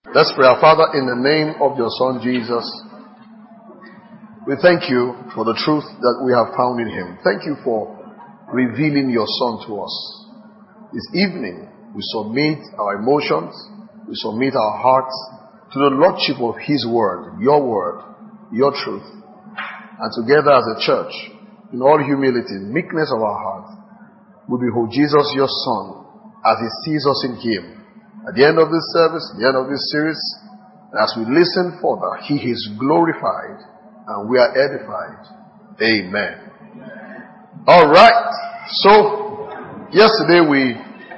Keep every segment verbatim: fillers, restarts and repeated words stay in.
Let's pray. Our Father, in the name of your Son Jesus, we thank you for the truth that we have found in him. Thank you for revealing your Son to us. This evening, we submit our emotions, we submit our hearts to the Lordship of his word, your word, your truth. And together as a church, in all humility, meekness of our heart, we behold Jesus, your Son, as he sees us in him. At the end of this service, at the end of this series, as we listen further, he is glorified and we are edified. Amen. All right. So, yesterday we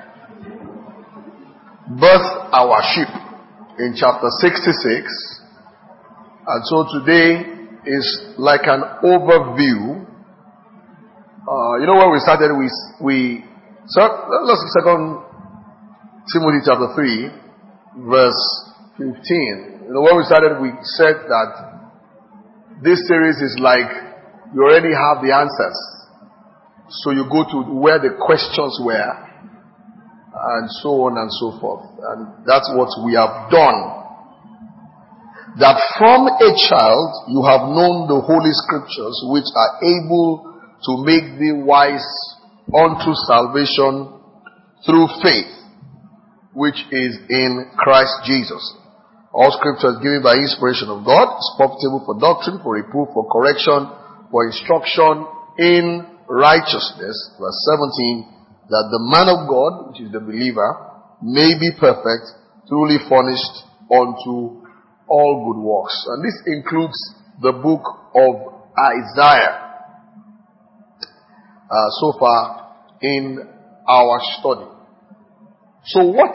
birthed our sheep in chapter sixty-six. And so today is like an overview. Uh, you know where we started? We, we, so let's second Timothy chapter three, verse fifteen. You know, when we started, we said that this series is like you already have the answers. So you go to where the questions were, and so on and so forth. And that's what we have done. That from a child you have known the Holy Scriptures, which are able to make thee wise unto salvation through faith, which is in Christ Jesus. All scripture is given by inspiration of God, is profitable for doctrine, for reproof, for correction, for instruction in righteousness. Verse seventeen, that the man of God, which is the believer, may be perfect, truly furnished unto all good works. And this includes the book of Isaiah. Uh, so far in our study. So what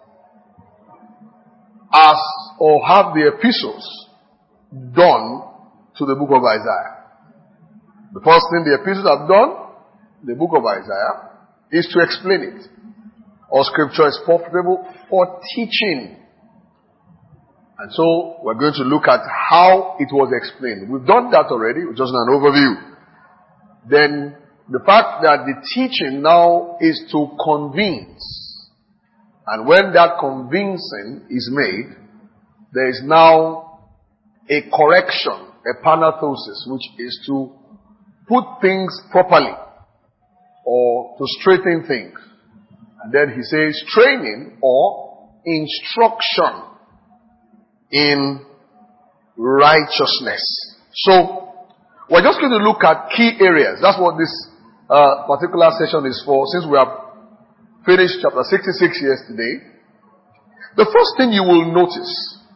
as or have the epistles done to the book of Isaiah? The first thing the epistles have done, the book of Isaiah, is to explain it. All scripture is profitable for teaching. And so we're going to look at how it was explained. We've done that already, just an overview. Then the fact that the teaching now is to convince. And when that convincing is made, there is now a correction, a panathosis, which is to put things properly or to straighten things. And then he says training or instruction in righteousness. So, we're just going to look at key areas. That's what this uh, particular session is for, since we have finished chapter sixty-six yesterday. The first thing you will notice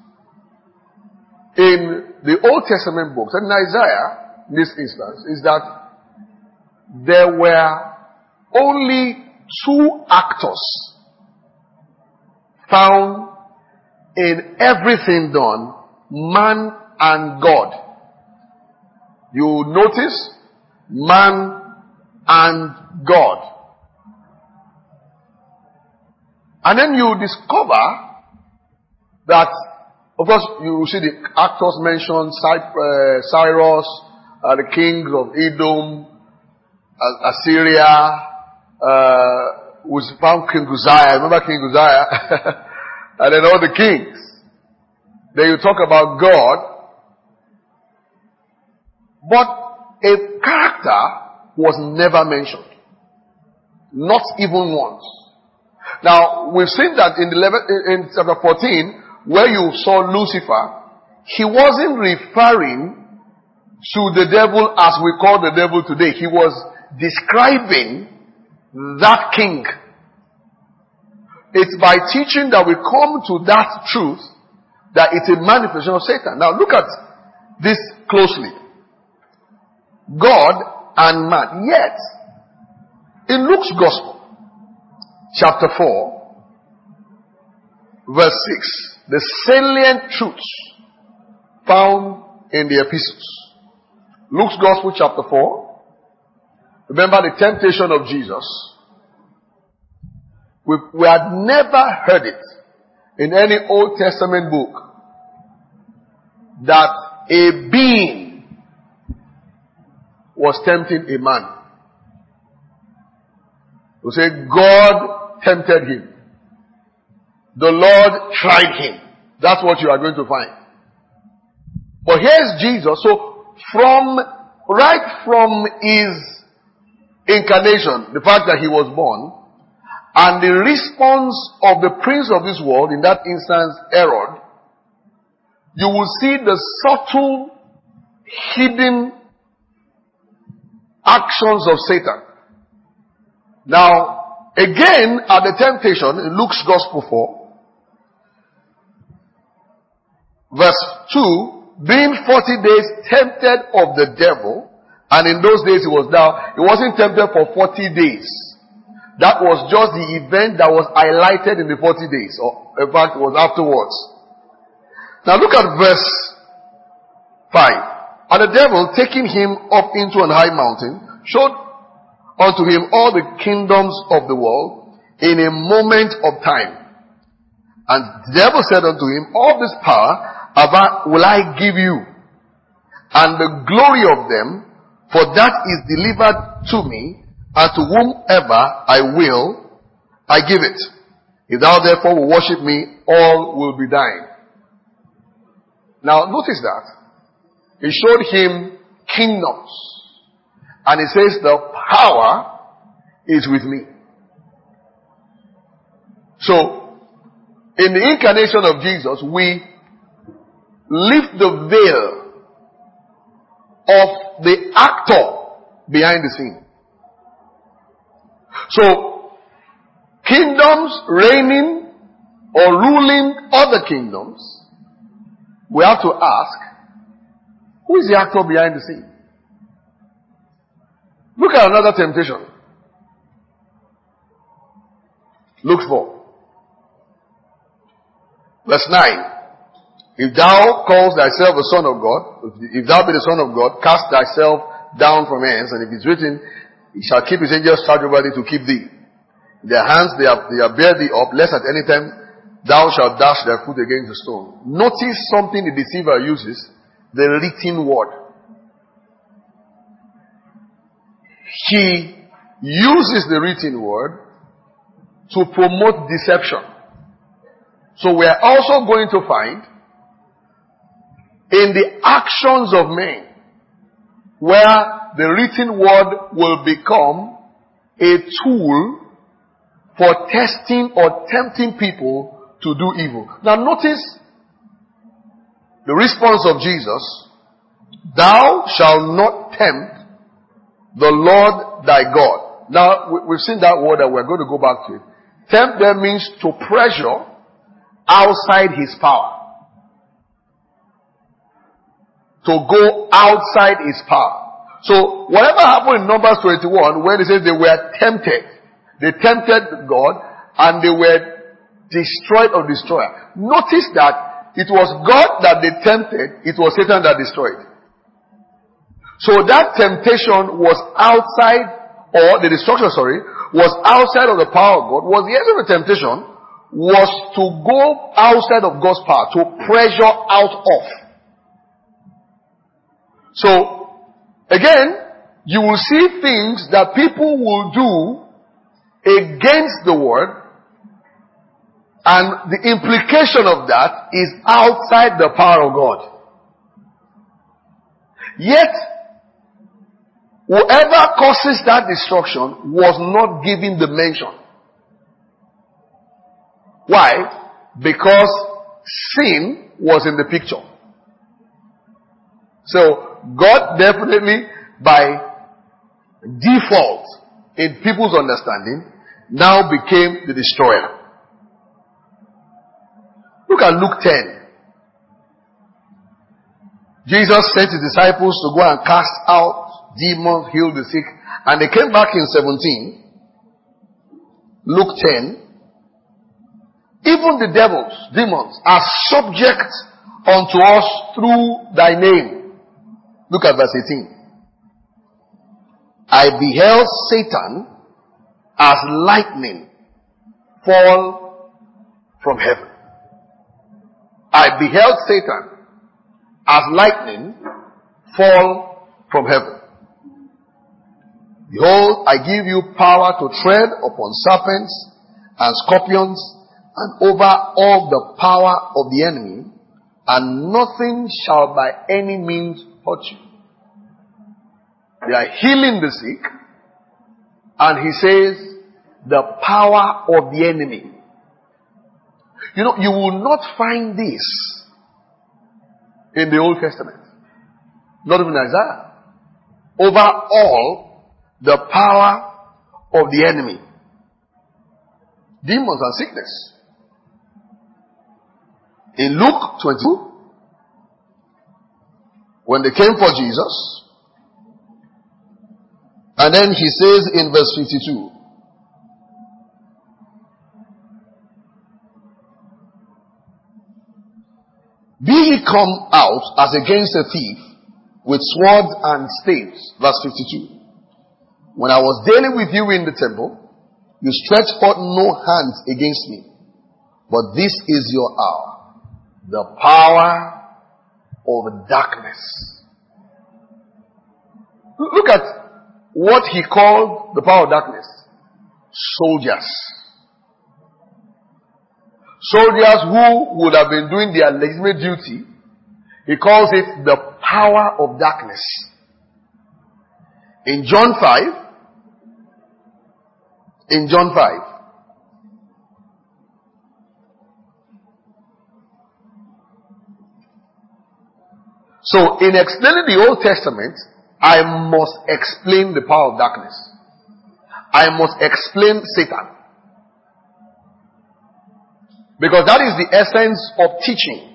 in the Old Testament books, and in Isaiah, in this instance, is that there were only two actors found in everything done, man and God. You notice man and God. And then you discover that, of course, you see the actors mentioned, Cyrus, uh, the kings of Edom, Assyria, uh, was found King Uzziah. Remember King Uzziah? And then all the kings. Then you talk about God. But a character was never mentioned. Not even once. Now, we've seen that in, the level, in chapter fourteen, where you saw Lucifer, he wasn't referring to the devil as we call the devil today. He was describing that king. It's by teaching that we come to that truth that it's a manifestation of Satan. Now, look at this closely. God and man. Yet, in Luke's Gospel, chapter four, verse six, the salient truths found in the epistles. Luke's Gospel, chapter four. Remember the temptation of Jesus. We, we had never heard it in any Old Testament book that a being was tempting a man. We say God tempted him. The Lord tried him. That's what you are going to find. But here's Jesus. So from, right from his incarnation, the fact that he was born, and the response of the prince of this world, in that instance, Herod, you will see the subtle, hidden actions of Satan. Now, again, at the temptation, in Luke's Gospel four, verse two, being forty days tempted of the devil, and in those days he was now, he wasn't tempted for forty days. That was just the event that was highlighted in the forty days. Or, in fact, it was afterwards. Now look at verse five. And the devil, taking him up into an high mountain, showed unto him all the kingdoms of the world in a moment of time. And the devil said unto him, all this power have I, will I give you, and the glory of them, for that is delivered to me, and to whomever I will, I give it. If thou therefore will worship me, all will be thine. Now notice that. He showed him kingdoms. And he says the power is with me. So, in the incarnation of Jesus, we lift the veil of the actor behind the scene. So, kingdoms reigning or ruling other kingdoms, we have to ask, who is the actor behind the scene? Look at another temptation. Luke four. Verse nine. If thou calls thyself a son of God, if thou be the son of God, cast thyself down from hence, and if it's written, he shall keep his angels charge over thee to keep thee. In their hands they have, they have bear thee up, lest at any time thou shalt dash thy foot against the stone. Notice something the deceiver uses, the written word. He uses the written word to promote deception. So we are also going to find in the actions of men where the written word will become a tool for testing or tempting people to do evil. Now notice the response of Jesus. Thou shalt not tempt the Lord thy God. Now we've seen that word and we're going to go back to it. Tempt there means to pressure outside his power. To go outside his power. So, whatever happened in Numbers twenty-one, where they said they were tempted, they tempted God, and they were destroyed or destroyed. Notice that it was God that they tempted, it was Satan that destroyed. So that temptation was outside, or the destruction, sorry, was outside of the power of God. Was the end of the temptation was to go outside of God's power, to pressure out of. So, again, you will see things that people will do against the word, and the implication of that is outside the power of God. Yet, whoever causes that destruction was not given the mention. Why? Because sin was in the picture. So, God definitely, by default, in people's understanding, now became the destroyer. Look at Luke ten. Jesus sent his disciples to go and cast out demons, heal the sick, and they came back in seventeen. Luke ten. Even the devils, demons, are subject unto us through thy name. Look at verse eighteen. I beheld Satan as lightning fall from heaven. I beheld Satan as lightning fall from heaven. Behold, I give you power to tread upon serpents and scorpions and over all the power of the enemy, and nothing shall by any means hurt you. They are healing the sick, and he says, the power of the enemy. You know, you will not find this in the Old Testament. Not even Isaiah. Over all the power of the enemy. Demons and sickness. In Luke twenty-two, when they came for Jesus, and then he says in verse fifty-two, be ye come out as against a thief with swords and staves. Verse fifty-two. When I was daily with you in the temple, you stretched forth no hands against me. But this is your hour. The power of darkness. Look at what he called the power of darkness. Soldiers. Soldiers who would have been doing their legitimate duty. He calls it the power of darkness. In John five, in John five, so in explaining the Old Testament, I must explain the power of darkness. I must explain Satan. Because that is the essence of teaching.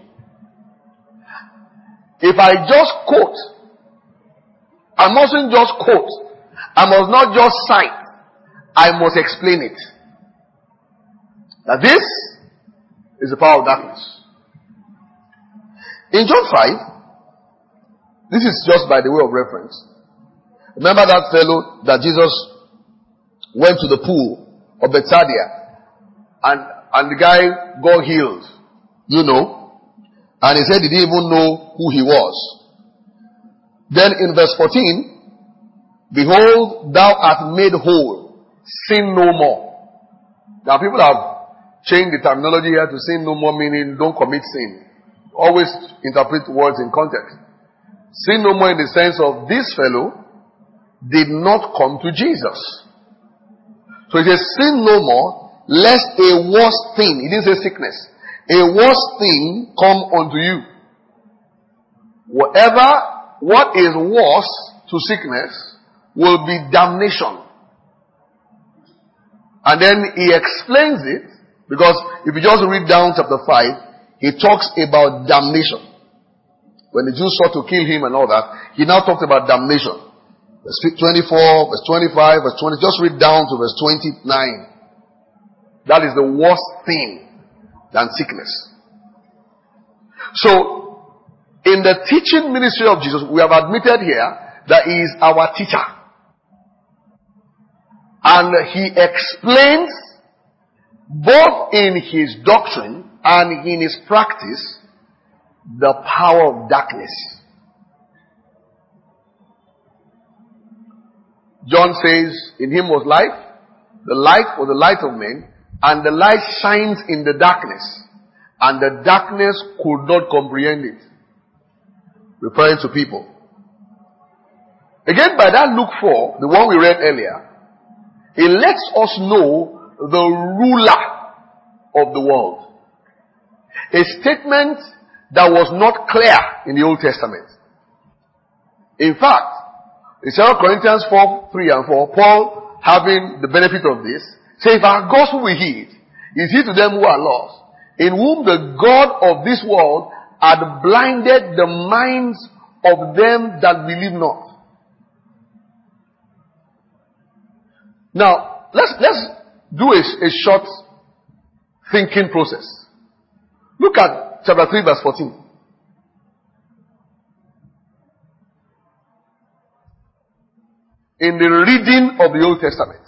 If I just quote, I mustn't just quote. I must not just cite. I must explain it. Now this is the power of darkness. In John five, this is just by the way of reference. Remember that fellow that Jesus went to the pool of Bethsaida and, and the guy got healed. You know. And he said he didn't even know who he was. Then in verse fourteen, behold, thou art made whole. Sin no more. Now people have changed the terminology here to sin no more, meaning don't commit sin. Always interpret words in context. Sin no more in the sense of this fellow did not come to Jesus. So he says, sin no more, lest a worse thing, he didn't say sickness, a worse thing come unto you. Whatever, what is worse to sickness will be damnation. And then he explains it, because if you just read down chapter five, he talks about damnation. When the Jews sought to kill him and all that, he now talked about damnation. Verse twenty-four, verse twenty-five, verse twenty. Just read down to verse twenty-nine. That is the worst thing than sickness. So, in the teaching ministry of Jesus, we have admitted here that he is our teacher. And he explains both in his doctrine and in his practice the power of darkness. John says, in him was life, the light was the light of men, and the light shines in the darkness, and the darkness could not comprehend it. Referring to people. Again, by that Luke four, the one we read earlier, it lets us know the ruler of the world. A statement that was not clear in the Old Testament. In fact, in Second Corinthians four, three and four, Paul, having the benefit of this, says, if our gospel we heed, is he to them who are lost, in whom the God of this world had blinded the minds of them that believe not. Now, let's, let's do a, a short thinking process. Look at chapter three, verse fourteen. In the reading of the Old Testament.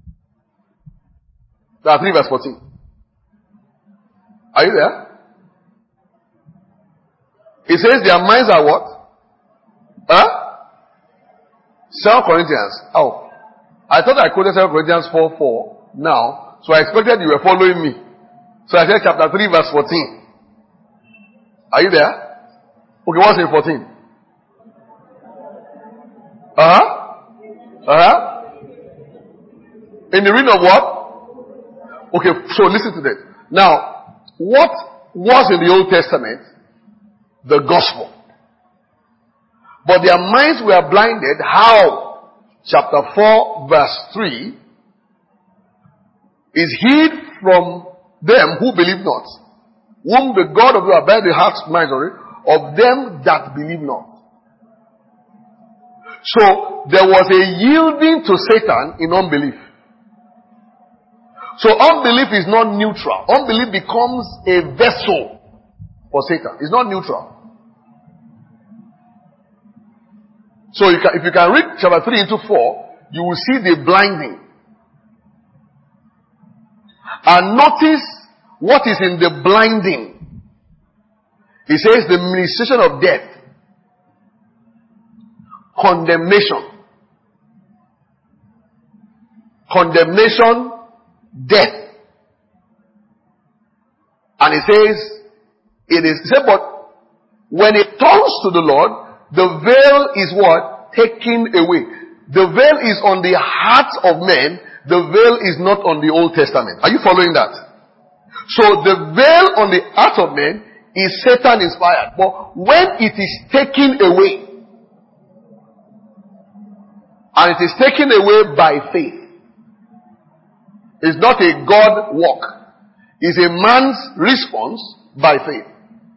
Chapter three, verse fourteen. Are you there? It says their minds are what? Huh? Second Corinthians. Oh. I thought I quoted Second Corinthians four, four now. So I expected you were following me. So I said chapter three verse fourteen. Are you there? Okay, what's in fourteen? Uh-huh. Uh-huh. In the reading of what? Okay, so listen to this. Now, what was in the Old Testament? The gospel. But their minds were blinded. How? Chapter four verse three is hid from them who believe not, whom the God of the abide the hearts minds of them that believe not. So there was a yielding to Satan in unbelief. So unbelief is not neutral. Unbelief becomes a vessel for Satan. It's not neutral. So you can, if you can read chapter three into four, you will see the blinding. And notice what is in the blinding. He says the ministration of death, condemnation, condemnation, death. And he says, it is, he said, but when it turns to the Lord, the veil is what? Taken away. The veil is on the hearts of men. The veil is not on the Old Testament. Are you following that? So the veil on the heart of men is Satan inspired. But when it is taken away, and it is taken away by faith, it's not a God work. It's a man's response by faith.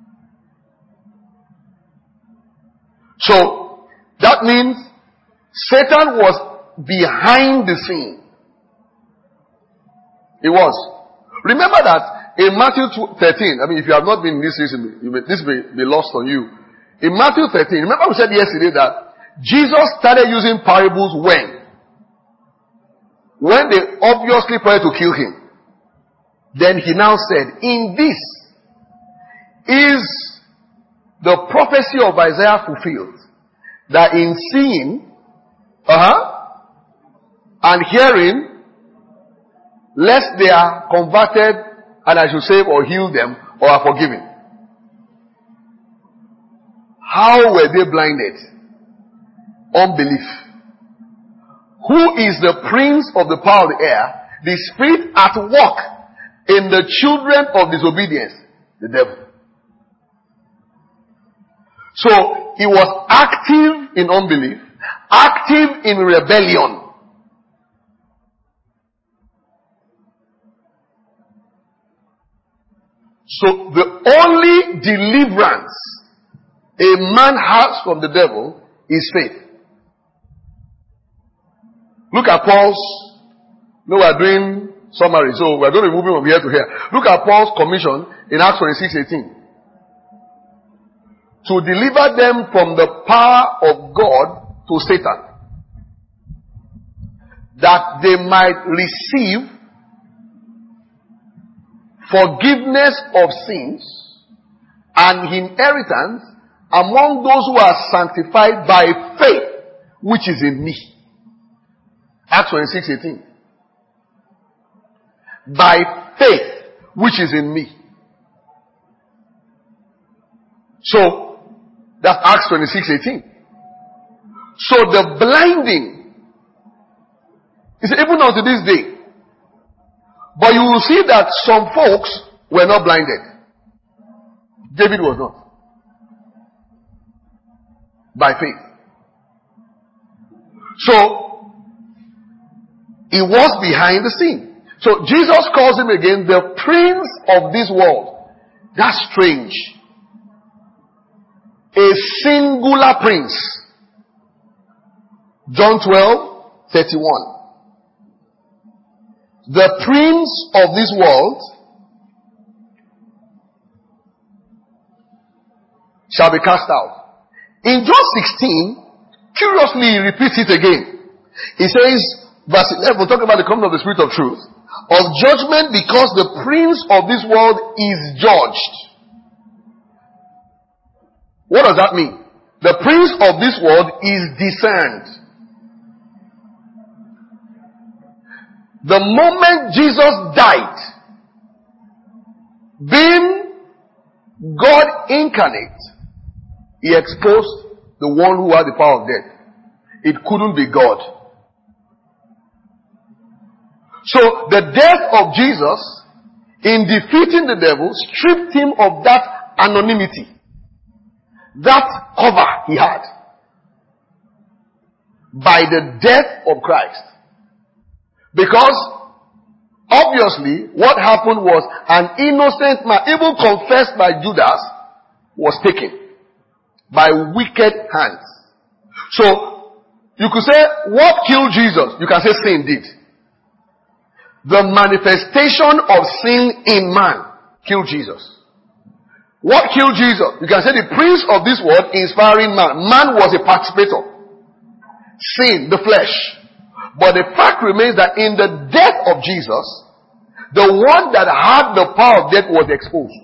So, that means Satan was behind the scene. He was. Remember that in Matthew thirteen, I mean, if you have not been in this season, you may, this may be lost on you. In Matthew thirteen, remember we said yesterday that Jesus started using parables when? When they obviously tried to kill him. Then he now said, in this is the prophecy of Isaiah fulfilled, that in seeing, uh-huh, and hearing, lest they are converted and I should save or heal them or are forgiven. How were they blinded? Unbelief. Who is the prince of the power of the air? The spirit at work in the children of disobedience. The devil. So, he was active in unbelief, active in rebellion. So, the only deliverance a man has from the devil is faith. Look at Paul's, no, we are doing summary, so we are going to be moving from here to here. Look at Paul's commission in Acts twenty-six eighteen. To deliver them from the power of God to Satan, that they might receive forgiveness of sins and inheritance among those who are sanctified by faith, which is in me. Acts twenty-six eighteen. By faith, which is in me. So, that's Acts twenty-six eighteen. So the blinding is even unto this day. But you will see that some folks were not blinded. David was not. By faith. So, he was behind the scene. So Jesus calls him again the prince of this world. That's strange. A singular prince. John twelve thirty-one. The prince of this world shall be cast out. In John sixteen, curiously he repeats it again. He says, verse eleven, we'll talk about the coming of the Spirit of truth, of judgment, because the prince of this world is judged. What does that mean? The prince of this world is discerned. The moment Jesus died, being God incarnate, he exposed the one who had the power of death. It couldn't be God. So the death of Jesus, in defeating the devil, stripped him of that anonymity, that cover he had, by the death of Christ. Because obviously what happened was an innocent man, even confessed by Judas, was taken by wicked hands. So you could say, what killed Jesus? You can say sin did. The manifestation of sin in man killed Jesus. What killed Jesus? You can say the prince of this world, inspiring man. Man was a participator. Sin, the flesh. But the fact remains that in the death of Jesus, the one that had the power of death was exposed.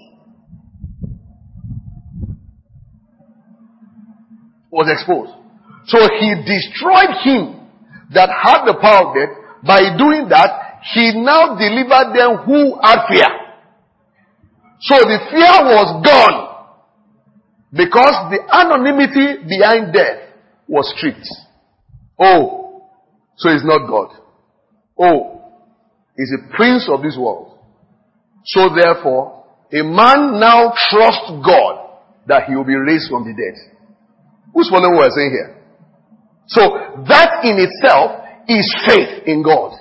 Was exposed. So he destroyed him that had the power of death. By doing that, he now delivered them who had fear. So the fear was gone. Because the anonymity behind death was stripped. Oh, so he's not God. Oh, he's a prince of this world. So therefore, a man now trusts God that he will be raised from the dead. Who's following what we're saying here? So that in itself is faith in God.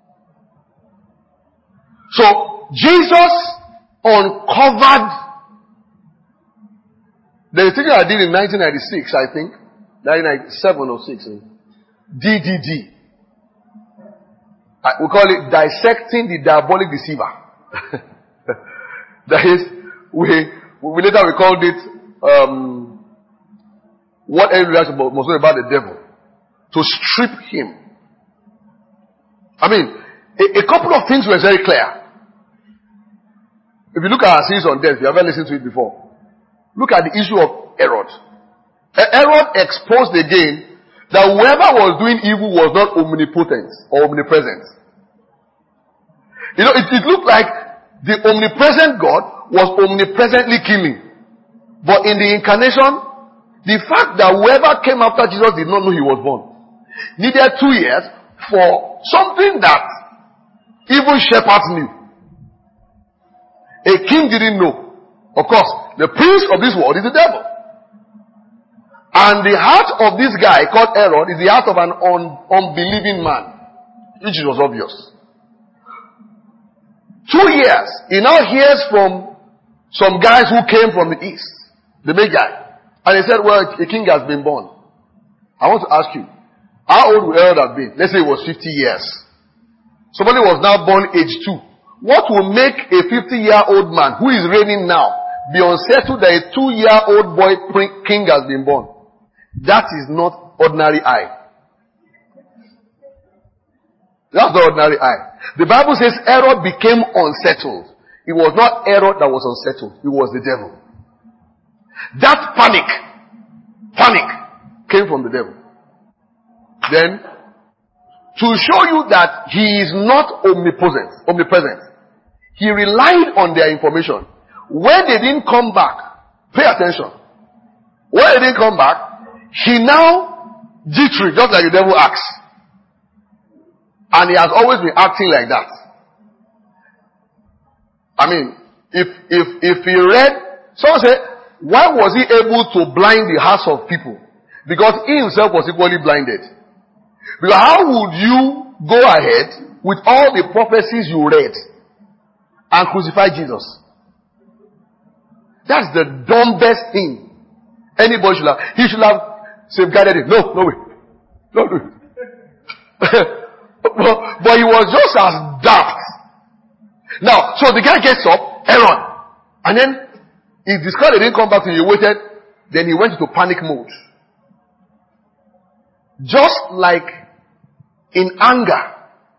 So Jesus uncovered. There's a thing I did in nineteen ninety-six, I think. nineteen ninety-seven or six. D D D. I, we call it dissecting the diabolic deceiver. That is, we, we later we called it um, what everybody must know about the devil. To strip him. I mean, a, a couple of things were very clear. If you look at our series on death, you haven't listened to it before. Look at the issue of Herod. Herod exposed again that whoever was doing evil was not omnipotent or omnipresent. You know, it, it looked like the omnipresent God was omnipresently killing. But in the incarnation, the fact that whoever came after Jesus did not know he was born needed two years for something that even shepherds knew. A king didn't know. Of course, the prince of this world is the devil. And the heart of this guy called Herod is the heart of an un- unbelieving man. Which was obvious. Two years, he now hears from some guys who came from the east. The big guy. And he said, well, a king has been born. I want to ask you, how old would Herod have been? Let's say it was fifty years. Somebody was now born age two. What will make a fifty-year-old man who is reigning now be unsettled that a two-year-old boy king has been born? That is not ordinary eye. That's not ordinary eye. The Bible says Herod became unsettled. It was not Herod that was unsettled. It was the devil. That panic, panic came from the devil. Then, to show you that he is not omnipresent, omnipresent, he relied on their information. When they didn't come back, pay attention. When they didn't come back, he now jittery, just like the devil acts. And he has always been acting like that. I mean, if if if he read, someone said, why was he able to blind the hearts of people? Because he himself was equally blinded. Because how would you go ahead with all the prophecies you read and crucify Jesus? That's the dumbest thing anybody should have. He should have safeguarded it. No, no way. No, no. but, but he was just as daft. Now, so the guy gets up, Aaron, and then he discovered he didn't come back to him. He waited. Then he went into panic mode. Just like in anger,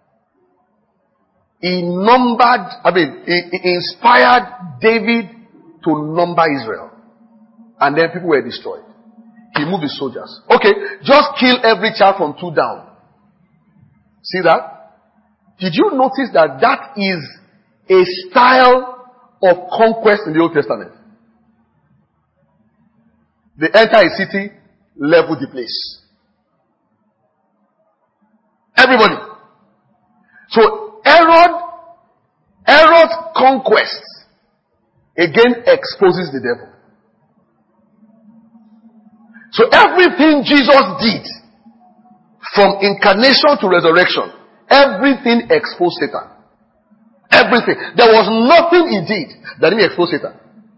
he numbered, I mean, he, he inspired David to number Israel. And then people were destroyed. He moved his soldiers. Okay, just kill every child from two down. See that? Did you notice that that is a style of conquest in the Old Testament. They enter a city, level the place. Everybody. So Herod, Herod's conquest again exposes the devil. So everything Jesus did, from incarnation to resurrection, everything exposed Satan. Everything. There was nothing he did that didn't expose Satan.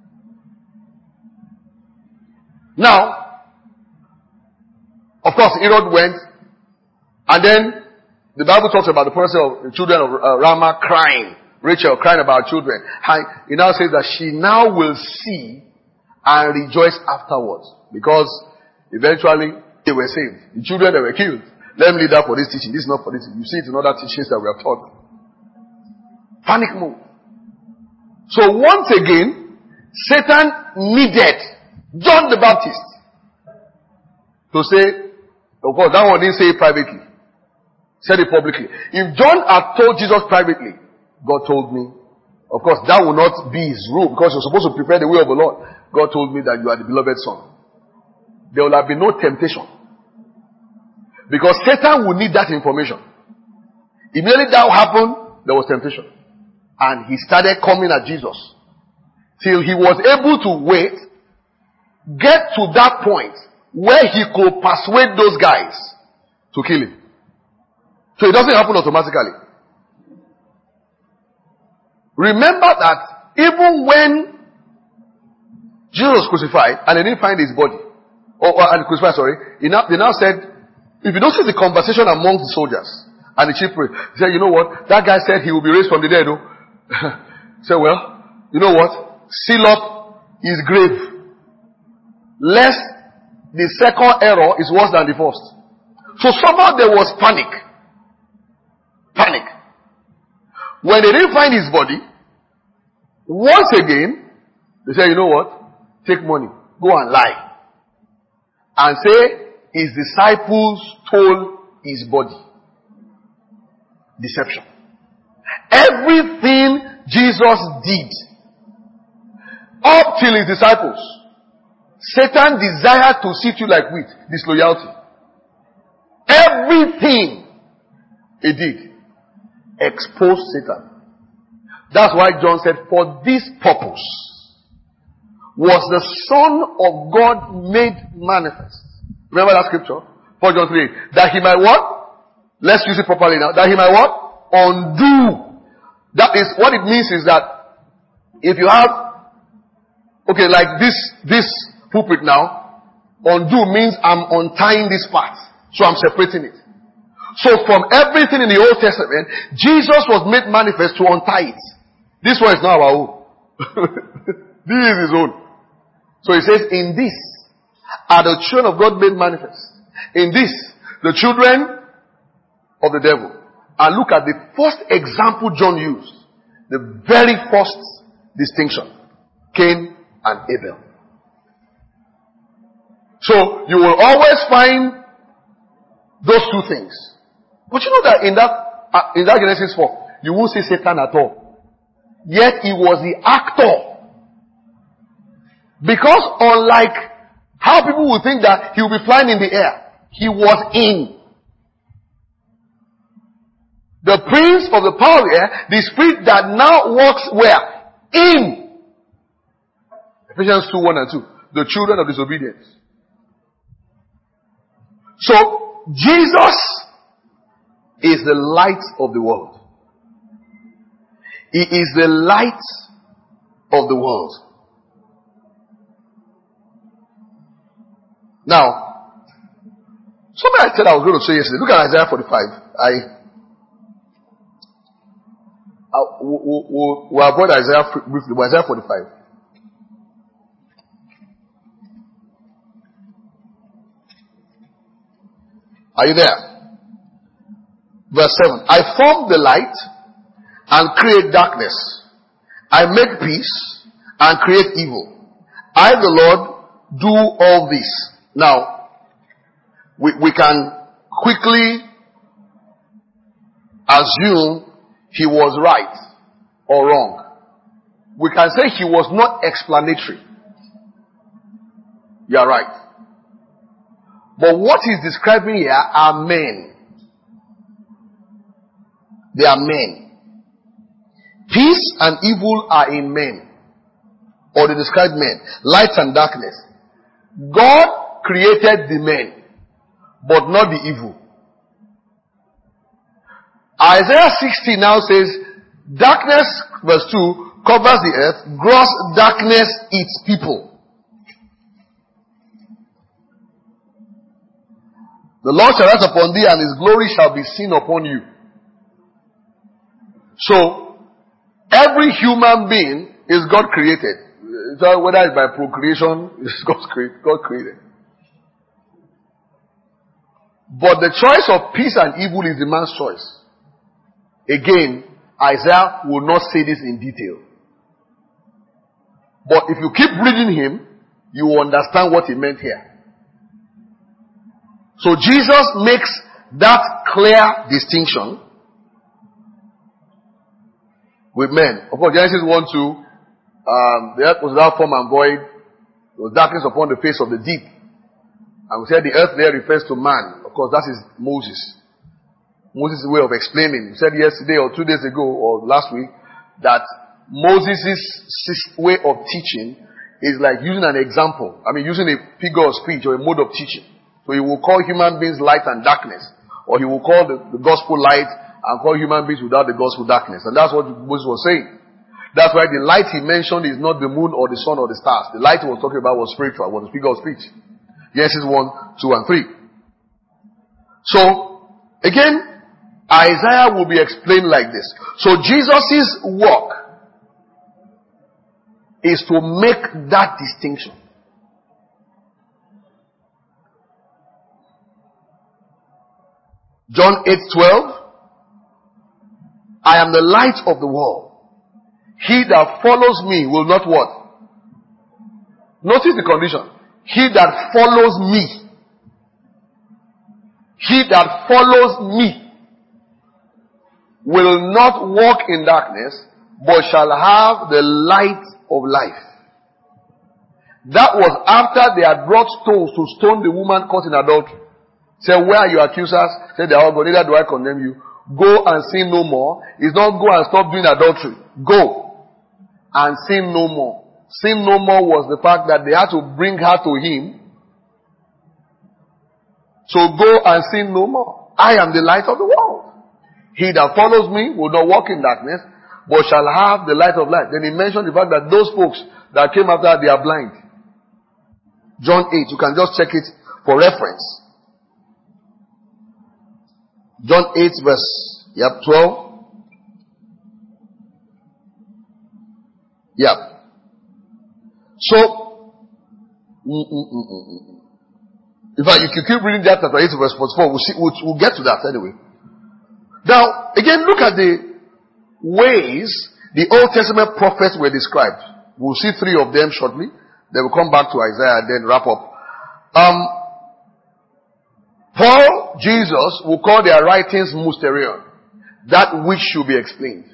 Now, of course, Herod went, and then the Bible talks about the prophecy of the children of uh, Ramah crying, Rachel crying about children. And it now says that she now will see and rejoice afterwards, because eventually they were saved. The children that were killed. Let me leave that for this teaching. This is not for this. You see it in other teachings that we have taught. Panic mode. So once again, Satan needed John the Baptist to say, of course, that one didn't say it privately. Said it publicly. If John had told Jesus privately, God told me, of course, that will not be his rule, because you're supposed to prepare the way of the Lord. God told me that you are the beloved son. There will have been no temptation. Because Satan will need that information. Immediately that happened, there was temptation. And he started coming at Jesus. Till he was able to wait, get to that point where he could persuade those guys to kill him. So it doesn't happen automatically. Remember that even when Jesus was crucified and they didn't find his body, or, or and crucified, sorry, he now, they now said, if you don't see the conversation among the soldiers and the chief priest, he said, you know what? That guy said he will be raised from the dead. Oh. He said, well, you know what? Seal up his grave, lest the second error is worse than the first. So somehow there was panic. Panic. When they didn't find his body, once again, they said, you know what? Take money. Go and lie. And say, his disciples stole his body. Deception. Everything Jesus did, up till his disciples, Satan desired to sift you like wheat. Disloyalty. Everything he did exposed Satan. That's why John said, for this purpose was the Son of God made manifest. Remember that scripture? First John three. That he might what? Let's use it properly now. That he might what? Undo. That is, what it means is that if you have, okay, like this, this pulpit now, undo means I'm untying this part. So I'm separating it. So from everything in the Old Testament, Jesus was made manifest to untie it. This one is not our own. This is his own. So he says, in this are the children of God made manifest. In this, the children of the devil. And look at the first example John used. The very first distinction. Cain and Abel. So you will always find those two things. But you know that in that uh, in that Genesis four, you won't see Satan at all. Yet he was the actor. Because unlike how people would think that he will be flying in the air, he was in. The prince of the power of the air, the spirit that now works where? In. Ephesians two, one and two. The children of disobedience. So, Jesus is the light of the world. He is the light of the world. Now, something I said I was going to say yesterday. Look at Isaiah forty-five. I, I we'll, we'll, we'll avoid Isaiah briefly, but Isaiah forty-five. Are you there? Verse seven. I form the light and create darkness. I make peace and create evil. I, the Lord, do all this. Now, we, we can quickly assume he was right or wrong. we can say he was not explanatory. You are right. But what he's describing here are men. They are men. Peace and evil are in men. Or they describe men. Light and darkness. God created the men, but not the evil. Isaiah sixty now says, darkness, verse two, covers the earth, gross darkness its people. The Lord shall rise upon thee, and his glory shall be seen upon you. So, every human being is God created. So whether it's by procreation, it's God created. But the choice of peace and evil is the man's choice. Again, Isaiah will not say this in detail. But if you keep reading him, you will understand what he meant here. So Jesus makes that clear distinction with men. Of course, Genesis one two, um, the earth was without form and void. There was darkness upon the face of the deep. And we said the earth there refers to man. Of course, that is Moses. Moses' way of explaining. We said yesterday or two days ago or last week that Moses' way of teaching is like using an example. I mean, using a figure of speech or a mode of teaching. So he will call human beings light and darkness. Or he will call the, the gospel light and call human beings without the gospel darkness. And that's what Moses was saying. That's why the light he mentioned is not the moon or the sun or the stars. The light he was talking about was spiritual, was a figure of speech. Genesis one, two, and three. So, again, Isaiah will be explained like this. So Jesus' work is to make that distinction. John eight twelve. I am the light of the world. He that follows me will not what? Notice the condition. He that follows me. He that follows me will not walk in darkness, but shall have the light of life. That was after they had brought stones to stone the woman caught in adultery. Say, where are your accusers? Say, they are all gone. Neither do I condemn you. Go and sin no more. It's not go and stop doing adultery. Go and sin no more. Sin no more was the fact that they had to bring her to him. So go and sin no more. I am the light of the world. He that follows me will not walk in darkness, but shall have the light of life. Then he mentioned the fact that those folks that came after, they are blind. John eight, you can just check it for reference. John eight verse, yep, twelve. Yep. So, mm, mm, mm, mm, mm. In fact, if you keep reading that chapter eight verse forty-four, we'll see, we'll, we'll get to that anyway. Now, again, look at the ways the Old Testament prophets were described. We'll see three of them shortly. Then we'll come back to Isaiah and then wrap up. Um, Paul, Jesus, will call their writings mysterion. That which should be explained.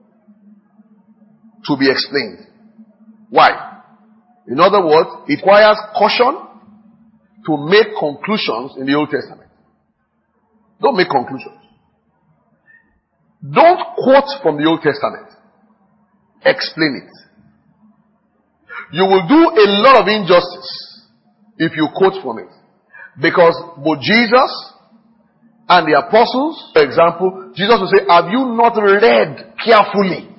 To be explained. Why? In other words, it requires caution to make conclusions in the Old Testament. Don't make conclusions. Don't quote from the Old Testament. Explain it. You will do a lot of injustice if you quote from it. Because both Jesus and the apostles, for example, Jesus will say, have you not read carefully?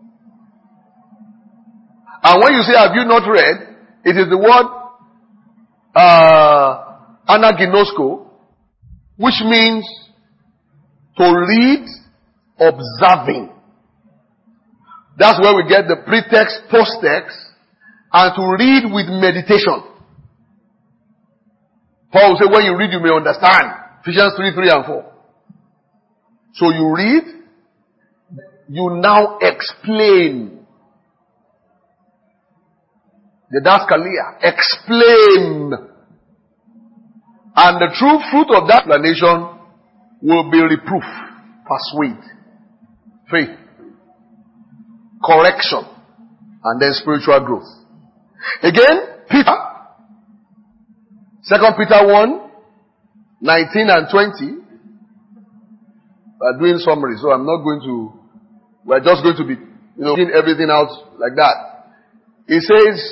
And when you say, have you not read, it is the word uh, anaginosko, which means to read observing. That's where we get the pretext, post-text, and to read with meditation. Paul will say, when you read, you may understand. Ephesians three, three and four. So you read, you now explain. The Daskalia. Explain. And the true fruit of that explanation will be reproof, persuade, faith, correction, and then spiritual growth. Again, Peter, Second Peter one, nineteen and twenty. We're doing summary, so I'm not going to, we're just going to be, you know, getting everything out like that. It says,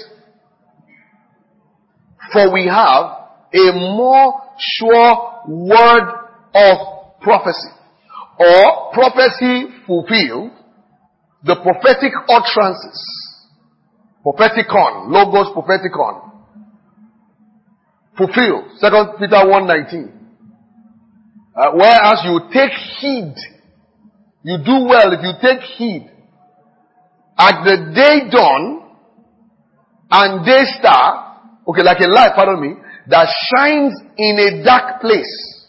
for we have a more sure word of prophecy, or prophecy fulfilled, the prophetic utterances, propheticon, logos propheticon, fulfilled, Second Peter one nineteen. Uh, whereas you take heed, you do well if you take heed, at the day dawn and day star, okay, like a light, pardon me, that shines in a dark place.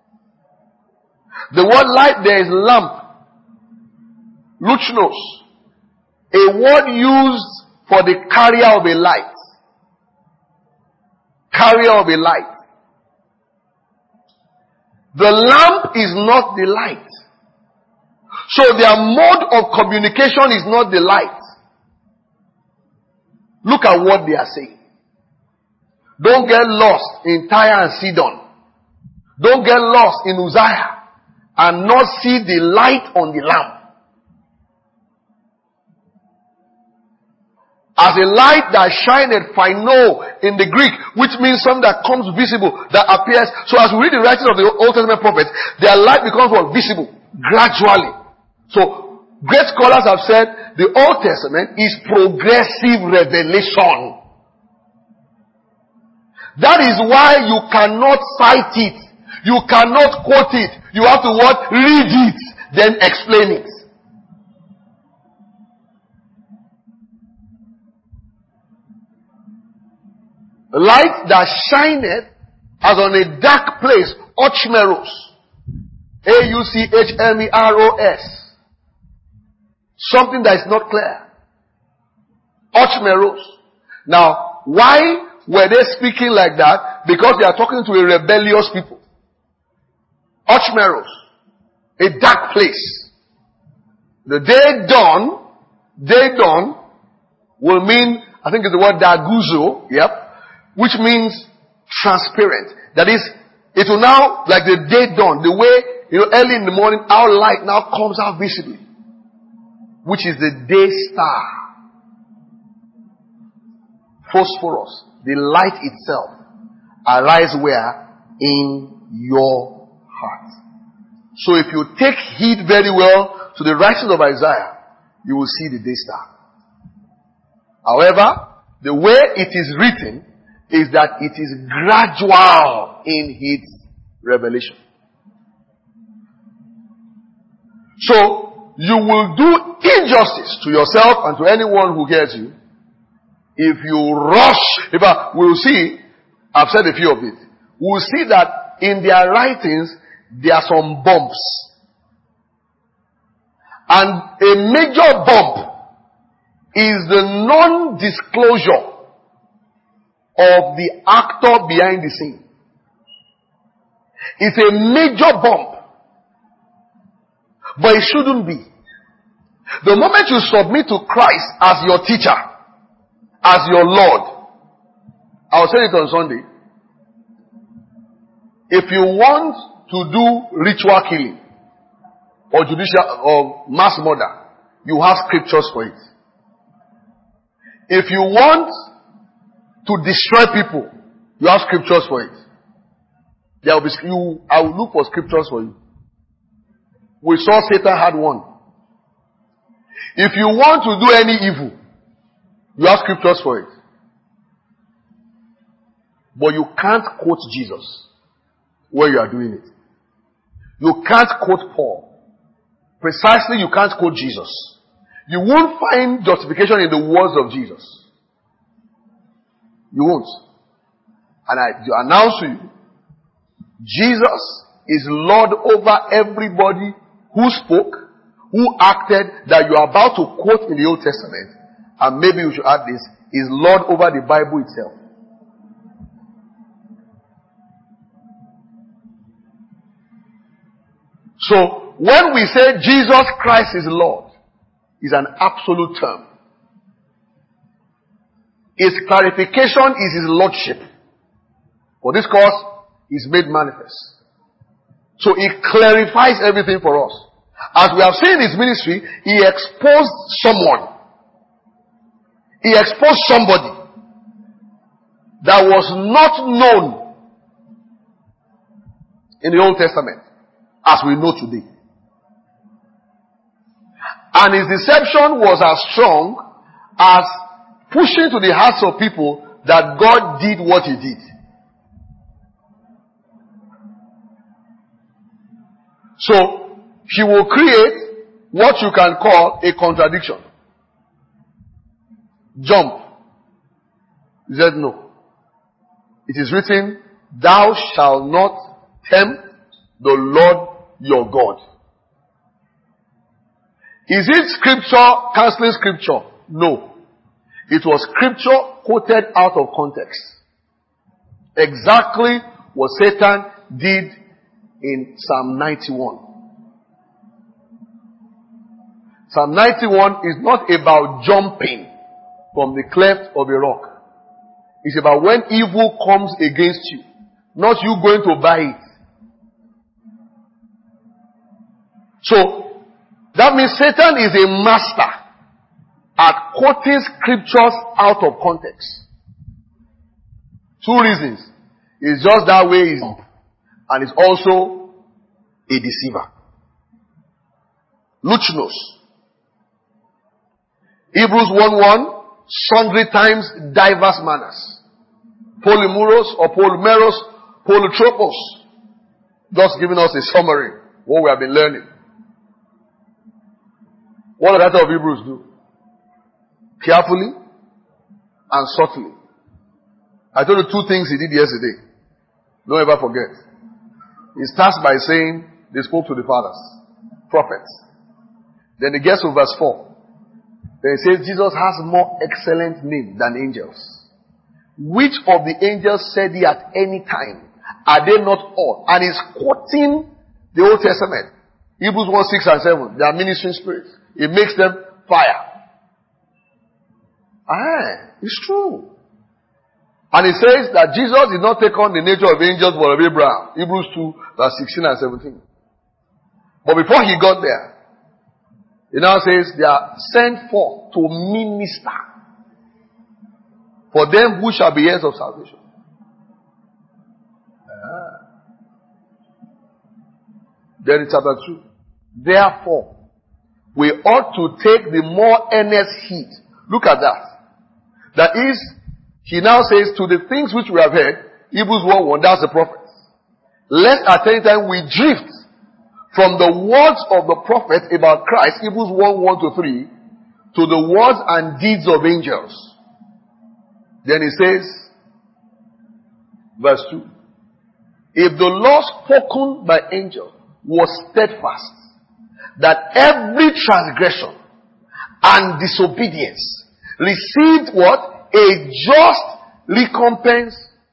The word light there is lamp, luchnos, a word used for the carrier of a light. Carrier of a light. The lamp is not the light. So their mode of communication is not the light. Look at what they are saying. Don't get lost in Tyre and Sidon. Don't get lost in Uzziah and not see the light on the lamp. As a light that shineth phino in the Greek, which means something that comes visible, that appears. So as we read the writings of the Old Testament prophets, their light becomes what? Visible. Gradually. So, great scholars have said the Old Testament is progressive revelation. That is why you cannot cite it. You cannot quote it. You have to what? Read it. Then explain it. Light that shineth as on a dark place, ochmeros. A U C H M E R O S. Something that is not clear. Ochmeros. Now, why were they speaking like that? Because they are talking to a rebellious people. Ochmeros. A dark place. The day dawn, day dawn will mean, I think it's the word daguzo, yep. Which means transparent. That is, it will now, like the day dawn, the way, you know, early in the morning, our light now comes out visibly. Which is the day star. Phosphorus, the light itself, arise where? In your heart. So if you take heed very well to the writings of Isaiah, you will see the day star. However, the way it is written is that it is gradual in its revelation. So, you will do injustice to yourself and to anyone who hears you if you rush. If I, we'll see, I've said a few of it, we'll see that in their writings, there are some bumps. And a major bump is the non-disclosure of the actor behind the scene. It's a major bump. But it shouldn't be. The moment you submit to Christ as your teacher, as your Lord, I'll say it on Sunday. If you want to do ritual killing or judicial or mass murder, you have scriptures for it. If you want to destroy people, you have scriptures for it. There will be, you, I will look for scriptures for you. We saw Satan had one. If you want to do any evil, you have scriptures for it. But you can't quote Jesus when you are doing it. You can't quote Paul. Precisely, you can't quote Jesus. You won't find justification in the words of Jesus. You won't. And I announce to you, Jesus is Lord over everybody who spoke, who acted, that you are about to quote in the Old Testament. And maybe you should add this, is Lord over the Bible itself. So, when we say Jesus Christ is Lord, is an absolute term. His clarification is his lordship. For this cause is made manifest. So he clarifies everything for us. As we have seen in his ministry, he exposed someone. He exposed somebody that was not known in the Old Testament as we know today. And his deception was as strong as pushing to the hearts of people that God did what he did. So, he will create what you can call a contradiction. Jump. He said no. It is written, thou shalt not tempt the Lord your God. Is it scripture canceling scripture? No. It was scripture quoted out of context. Exactly what Satan did in Psalm ninety-one. Psalm ninety-one is not about jumping from the cleft of a rock. It's about when evil comes against you, not you going to buy it. So, that means Satan is a master at quoting scriptures out of context. Two reasons. It's just that way he's up. And it's also a deceiver. Luchnos. Hebrews one one, sundry times, diverse manners. Polymuros or polymeros, polytropos. Just giving us a summary, what we have been learning. What does the writer of Hebrews do? Carefully and subtly. I told you two things he did yesterday. Don't ever forget. He starts by saying they spoke to the fathers, prophets. Then he gets to verse four. Then he says Jesus has more excellent name than angels. Which of the angels said he at any time? Are they not all? And he's quoting the Old Testament. Hebrews one, six and seven. They are ministering spirits. It makes them fire. Ah, it's true. And it says that Jesus did not take on the nature of angels but of Abraham. Hebrews two, verse sixteen and seventeen. But before he got there, it now says they are sent forth to minister for them who shall be heirs of salvation. Ah. Then in chapter two. Therefore, we ought to take the more earnest heed. Look at that. That is, he now says, to the things which we have heard, Hebrews one one, that's the prophets. Lest at any time we drift from the words of the prophets about Christ, Hebrews one one to three, to the words and deeds of angels. Then he says, verse two, if the law spoken by angels was steadfast, that every transgression and disobedience received what? A just recompense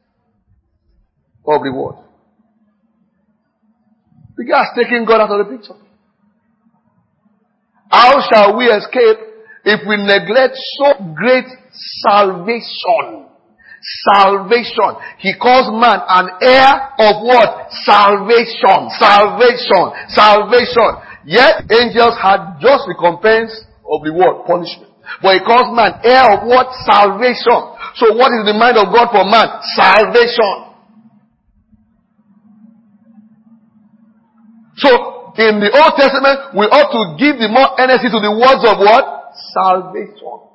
of reward. The guy has taken God out of the picture. How shall we escape if we neglect so great salvation? Salvation. He calls man an heir of what? Salvation. Salvation. Salvation. Yet angels had just recompense of reward, punishment. But he calls man heir of what? Salvation. So what is the mind of God for man? Salvation. So in the Old Testament, we ought to give the more energy to the words of what? Salvation.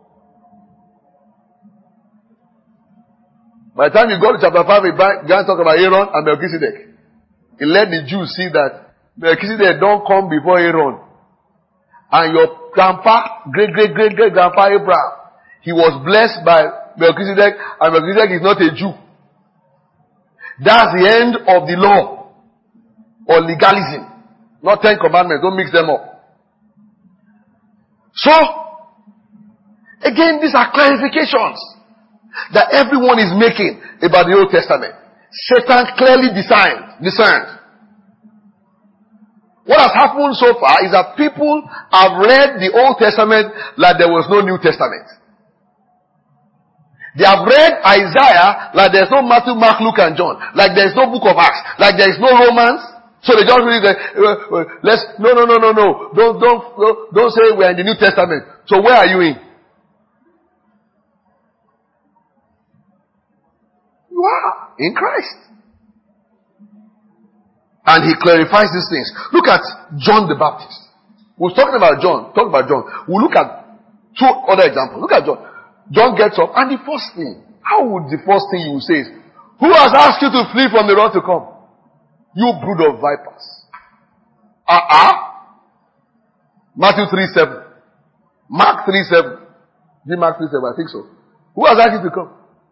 By the time you go to chapter five, we began to talk about Aaron and Melchizedek. He let the Jews see that Melchizedek don't come before Aaron. And your grandpa, great, great, great, great grandpa Abraham, he was blessed by Melchizedek, and Melchizedek is not a Jew. That's the end of the law. Or legalism. Not Ten Commandments. Don't mix them up. So, again, these are clarifications that everyone is making about the Old Testament. Satan clearly discerned. discerned. What has happened so far is that people have read the Old Testament like there was no New Testament. They have read Isaiah like there's no Matthew, Mark, Luke, and John. Like there's no book of Acts. Like there is no Romans. So they just read the, uh, uh, let's, no, no, no, no, no. Don't, don't, don't, don't say we're in the New Testament. So where are you in? You are in Christ. And he clarifies these things. Look at John the Baptist. We're talking about John. Talk about John. We'll look at two other examples. Look at John. John gets up, and the first thing, how would the first thing you will say is, who has asked you to flee from the wrath to come? You brood of vipers. Uh-uh. Matthew three seven. Mark three seven. Is it Mark three seven? I think so. Who has asked you to come?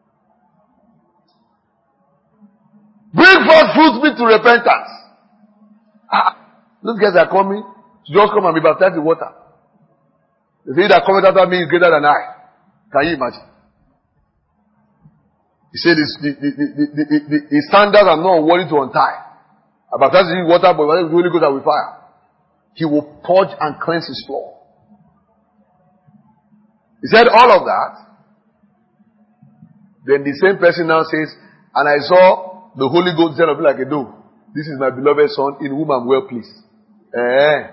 Bring forth fruit meet to repentance. Ah, those guys are coming to just come and be baptized in water. They say that coming after me is greater than I. Can you imagine? He said the, the, the, the, the, the, the sandals are not worthy to untie. I baptize you in water, but the Holy Ghost with fire. He will purge and cleanse his floor. He said all of that. Then the same person now says, and I saw the Holy Ghost descend on me like a dove. This is my beloved son in whom I'm well pleased. Eh.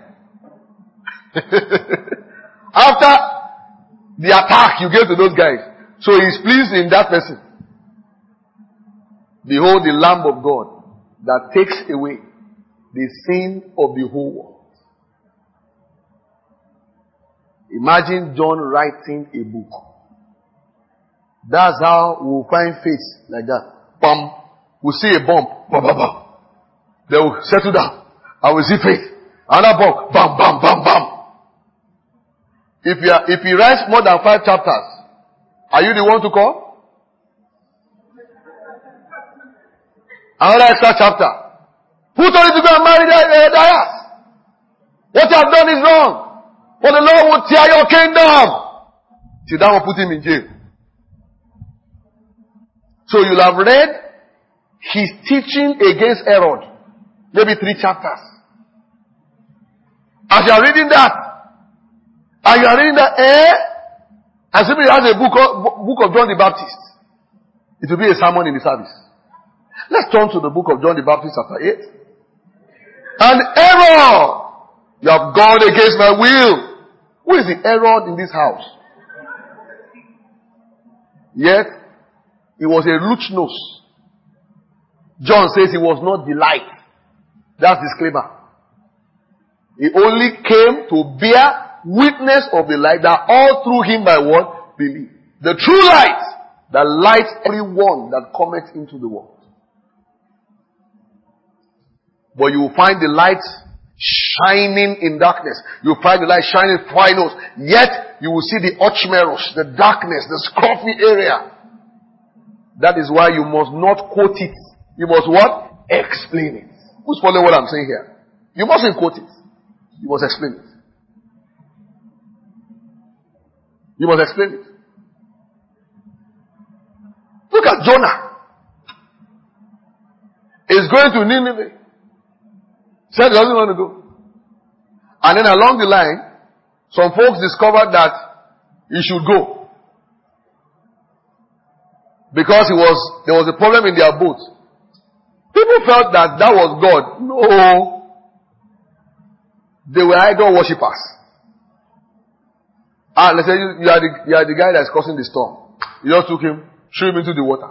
After the attack you gave to those guys, so he's pleased in that person. Behold the Lamb of God that takes away the sin of the whole world. Imagine John writing a book. That's how we'll find faith like that. Bam. We'll see a bump. Bam, bam, bam. They will settle down. I will see faith. Another bump. Bam, bam, bam, bam. If you are, if he writes more than five chapters, are you the one to call? Another extra chapter. Who told you to go and marry Darius? What you have done is wrong. For the Lord will tear your kingdom. Till that will put him in jail. So you'll have read his teaching against Herod. Maybe three chapters. As you are reading that, and you are reading that, eh? Assuming you have a book of, book of John the Baptist, it will be a sermon in the service. Let's turn to the book of John the Baptist, chapter eight. And Herod, you have gone against my will. Who is the Herod in this house? Yet, he was a root nose. John says he was not the light. That's disclaimer. He only came to bear witness of the light that all through him by what? Believe. The true light that lights everyone that cometh into the world. But you will find the light shining in darkness. You will find the light shining finals. Yet you will see the ochmeros, the darkness, the scruffy area. That is why you must not quote it. You must what? Explain it. Who's following what I'm saying here? You mustn't quote it. You must explain it. You must explain it. Look at Jonah. He's going to Nineveh. Said he doesn't want to go. And then along the line, some folks discovered that he should go. Because he was, there was a problem in their boat. People felt that that was God. No. They were idol worshippers. Ah, let's say you, you, are the, you are the guy that's causing the storm. You just took him, threw him into the water.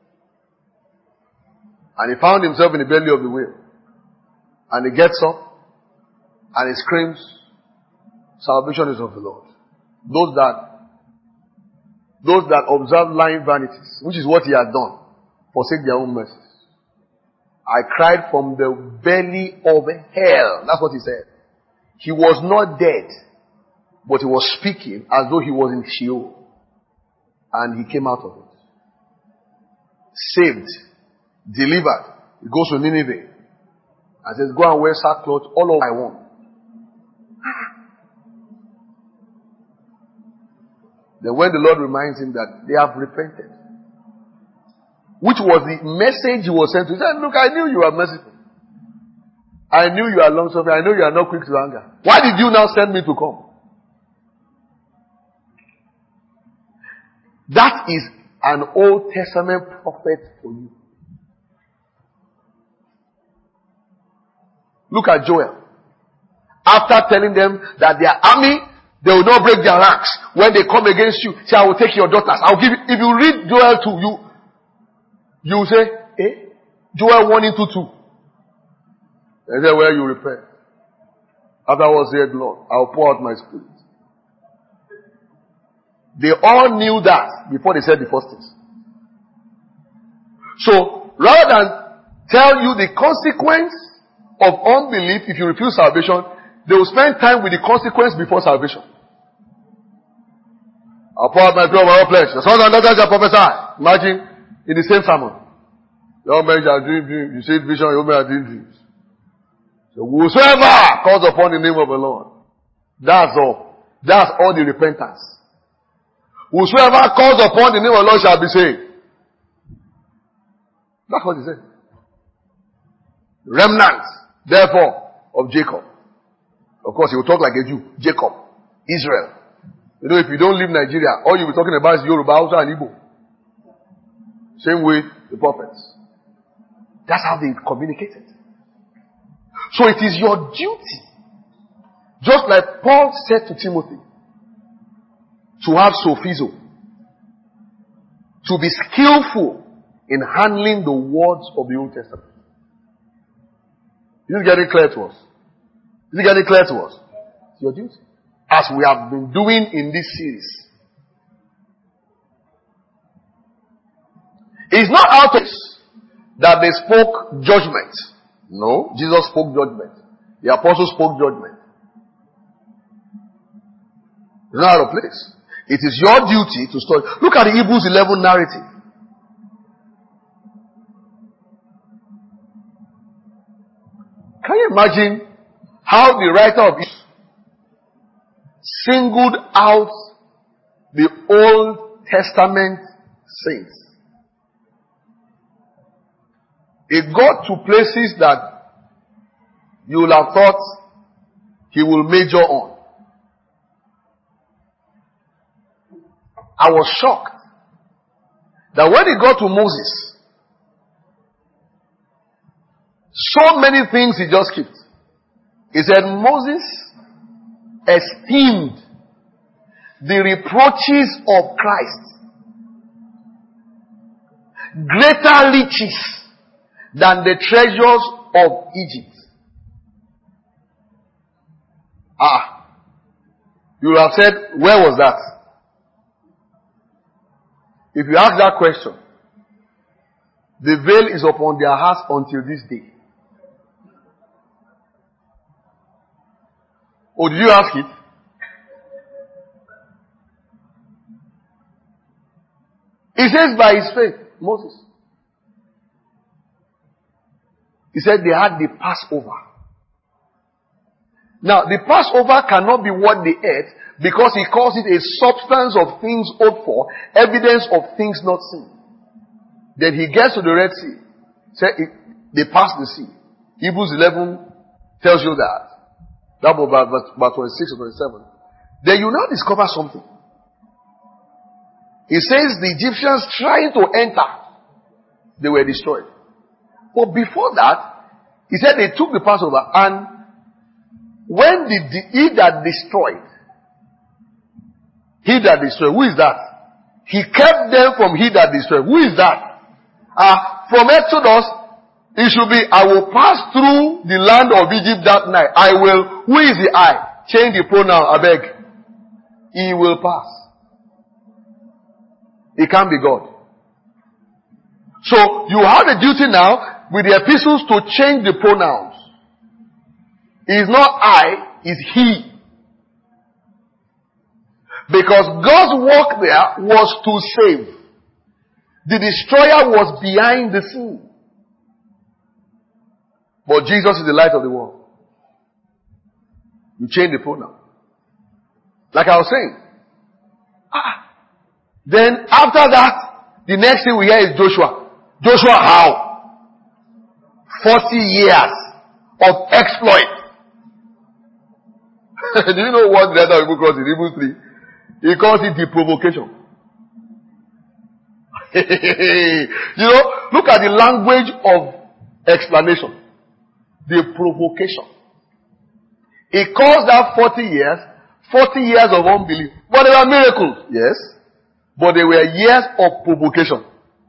And he found himself in the belly of the whale. And he gets up and he screams, salvation is of the Lord. Those that, those that observe lying vanities, which is what he had done, forsake their own mercies. I cried from the belly of hell. That's what he said. He was not dead, but he was speaking as though he was in Sheol. And he came out of it. Saved. Delivered. He goes to Nineveh. And says, go and wear sackcloth all over I want. Then when the Lord reminds him that they have repented, which was the message he was sent to, he said, look, I knew you were merciful. I knew you are long suffering. I know you are not quick to anger. Why did you now send me to come? That is an Old Testament prophet for you. Look at Joel. After telling them that their army, they will not break their ranks. When they come against you, say, I will take your daughters. I will give you. If you read Joel two, you, you will say, eh? Joel one into two. Is that where you repent? Afterwards, said, Lord, I will pour out my spirit. They all knew that before they said the first things. So, rather than tell you the consequence of unbelief if you refuse salvation, they will spend time with the consequence before salvation. I'll pour out my spirit on all flesh. The sons and daughters shall prophesy. Imagine in the same sermon. Young men shall dream dreams. You see vision, young men shall dream dreams. So whosoever calls upon the name of the Lord, that's all. That's all the repentance. Whosoever calls upon the name of the Lord shall be saved. That's what he said. Remnants, therefore, of Jacob. Of course, he will talk like a Jew. Jacob. Israel. You know, if you don't leave Nigeria, all you'll be talking about is Yoruba, Hausa, and Igbo. Same with the prophets. That's how they communicated. So it is your duty, just like Paul said to Timothy, to have sophizo, to be skillful in handling the words of the Old Testament. Is it getting clear to us? Is it getting clear to us? It's your duty. As we have been doing in this series. It's not out of this that they spoke judgment. No, Jesus spoke judgment. The apostles spoke judgment. It's not out of place. It is your duty to study. Look at the Hebrews eleven narrative. Can you imagine how the writer of Hebrews singled out the Old Testament saints? It got to places that you will have thought he will major on. I was shocked that when it got to Moses, so many things he just skipped. He said Moses esteemed the reproaches of Christ greater riches than the treasures of Egypt. Ah, you will have said, where was that? If you ask that question, the veil is upon their hearts until this day. Oh, did you ask it? He says by his faith, Moses. He said they had the Passover. Now, the Passover cannot be what they ate because he calls it a substance of things hoped for, evidence of things not seen. Then he gets to the Red Sea. Say they passed the sea. Hebrews eleven tells you that. That was about, about twenty-six or twenty-seven. Then you now discover something. He says the Egyptians trying to enter, they were destroyed. But before that, he said they took the Passover, and when the, the he that destroyed, he that destroyed, who is that? He kept them from he that destroyed. Who is that? Ah, uh, from Exodus, it should be, I will pass through the land of Egypt that night. I will, who is the I? Change the pronoun, I beg. He will pass. It can't be God. So, you have a duty now with the epistles to change the pronouns. It is not I, it's he. Because God's work there was to save. The destroyer was behind the scene. But Jesus is the light of the world. You change the pronoun. Like I was saying. Ah. Then after that, the next thing we hear is Joshua. Joshua how? Forty years of exploit. Do you know what the other book calls in Hebrews three? He calls it the provocation. You know, look at the language of explanation. The provocation. He calls that forty years, forty years of unbelief. But they were miracles, yes. But they were years of provocation.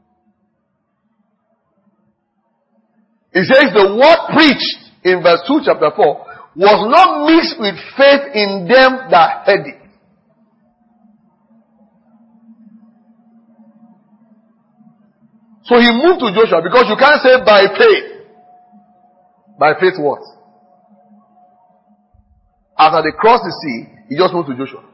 He says the word preached in verse two, chapter four, was not mixed with faith in them that heard it. So he moved to Joshua because you can't say by faith. By faith what? After they crossed the sea, he just moved to Joshua.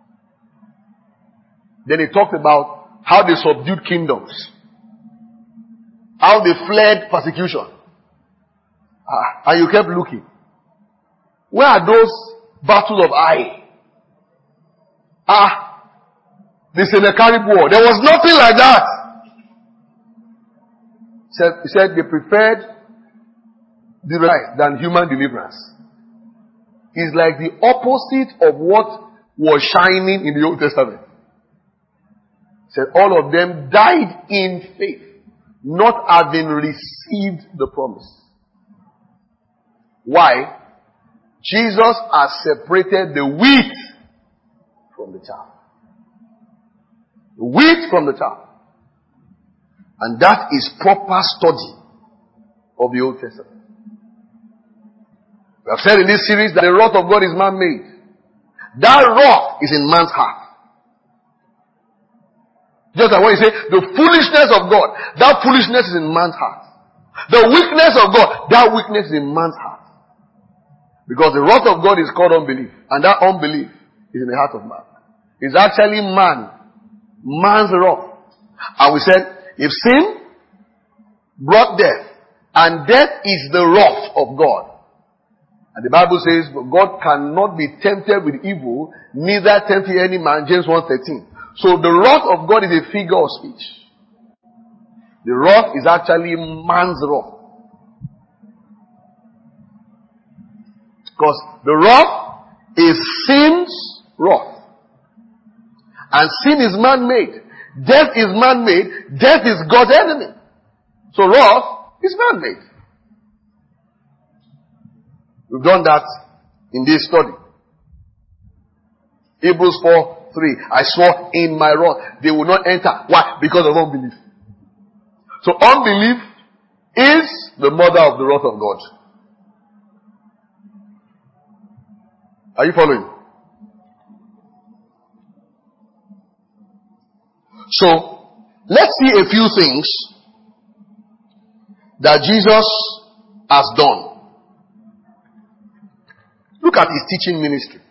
Then he talked about how they subdued kingdoms. How they fled persecution. Ah, and you kept looking. Where are those battles of Ai? Ah, the Sennacherib war. There was nothing like that. He said, he said they preferred deliverance than human deliverance. It's like the opposite of what was shining in the Old Testament. He said all of them died in faith, not having received the promise. Why? Jesus has separated the wheat from the chaff. The wheat from the chaff. And that is proper study of the Old Testament. We have said in this series that the wrath of God is man-made. That wrath is in man's heart. Just like when you say the foolishness of God, that foolishness is in man's heart. The weakness of God, that weakness is in man's heart. Because the wrath of God is called unbelief. And that unbelief is in the heart of man. It's actually man. Man's wrath. And we said, if sin brought death, and death is the wrath of God. And the Bible says, God cannot be tempted with evil, neither tempt any man, James one thirteen. So the wrath of God is a figure of speech. The wrath is actually man's wrath. Because the wrath is sin's wrath. And sin is man-made. Death is man-made. Death is God's enemy. So wrath is man-made. We've done that in this study. Hebrews four three. I swore in my wrath they will not enter. Why? Because of unbelief. So unbelief is the mother of the wrath of God. Are you following? So, let's see a few things that Jesus has done. Look at his teaching ministry.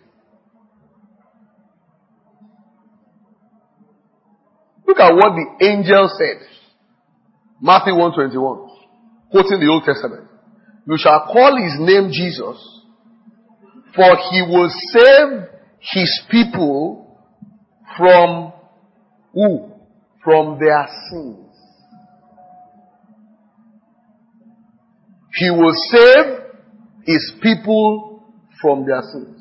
Look at what the angel said. Matthew one twenty-one, quoting the Old Testament. You shall call his name Jesus, for he will save his people from who? From their sins. He will save his people from their sins.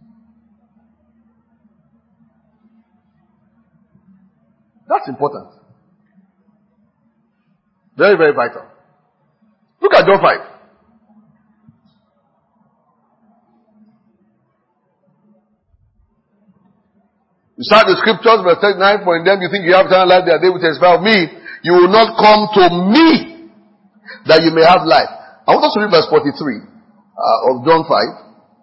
That's important. Very, very vital. Look at John five. You start the scriptures, verse thirty-nine, for in them you think you have eternal life, they are they will testify of me. You will not come to me that you may have life. I want us to read verse forty-three uh, of John five.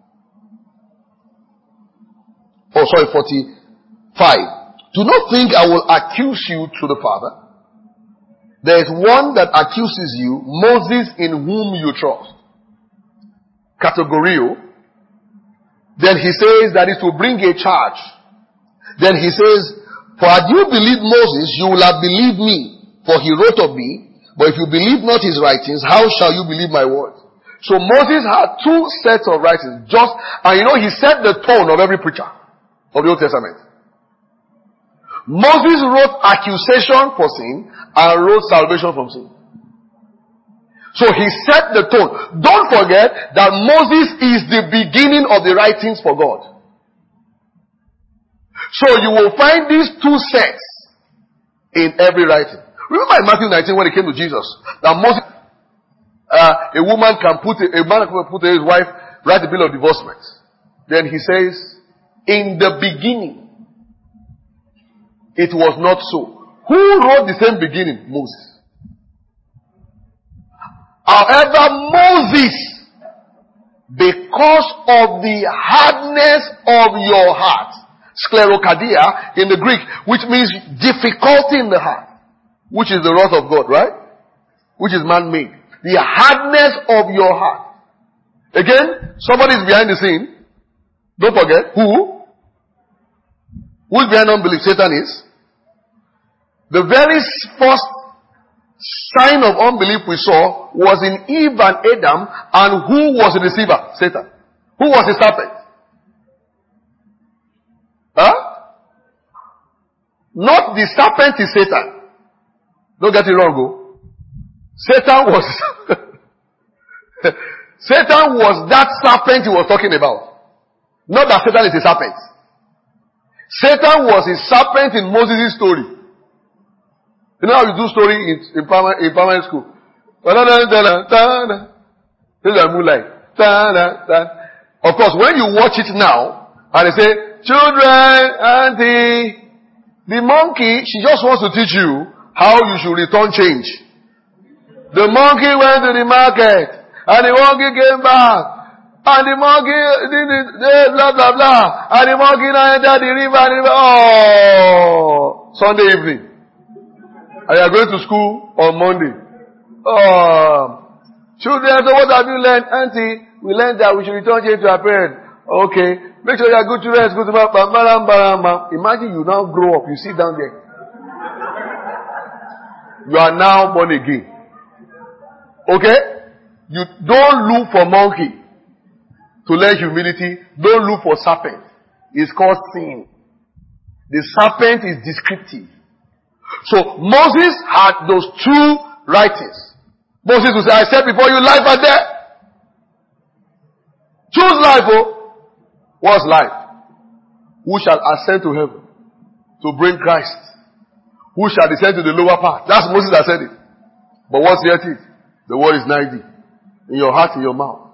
Oh, sorry, forty-five. Do not think I will accuse you to the Father. There is one that accuses you, Moses, in whom you trust. Categorio. Then he says that is to bring a charge. Then he says, for had you believed Moses, you will have believed me, for he wrote of me. But if you believe not his writings, how shall you believe my words? So Moses had two sets of writings. Just, and you know, he set the tone of every preacher of the Old Testament. Moses wrote accusation for sin and wrote salvation from sin. So he set the tone. Don't forget that Moses is the beginning of the writings for God. So you will find these two sets in every writing. Remember in Matthew nineteen when he came to Jesus, that Moses, uh, a woman can put, a, a man can put his wife, write a bill of divorcement. Then he says, in the beginning, it was not so. Who wrote the same beginning? Moses. However, Moses, because of the hardness of your heart, sclerocardia in the Greek, which means difficulty in the heart, which is the wrath of God, right? Which is man-made. The hardness of your heart. Again, somebody is behind the scene. Don't forget, who? Who is behind unbelief? Satan is. The very first sign of unbelief we saw was in Eve and Adam, and who was the deceiver? Satan. Who was the serpent? Huh? Not the serpent is Satan. Don't get it wrong, go. Satan was Satan was that serpent he was talking about. Not that Satan is a serpent. Satan was a serpent in Moses' story. You know how you do story in, in, primary, in primary school? This is a moonlight. Of course, when you watch it now, and they say, children, auntie, the monkey, she just wants to teach you how you should return change. The monkey went to the market, and the monkey came back, and the monkey did blah blah blah, and the monkey now entered the river, and the river. Oh, Sunday evening. And you are going to school on Monday. Oh, children, so what have you learned? Auntie, we learned that we should return change to our parents. Okay. Make sure you are good children. Go to my bam, bam, bam. Imagine you now grow up. You sit down there. You are now born again. Okay? You don't look for monkey to learn humility. Don't look for serpent. It's called sin. The serpent is descriptive. So Moses had those two writings. Moses will say, I said before you life and death. Choose life, oh. What's life? Who shall ascend to heaven to bring Christ? Who shall descend to the lower part? That's Moses that said it. But what's yet it? The word is ninety. In your heart, in your mouth.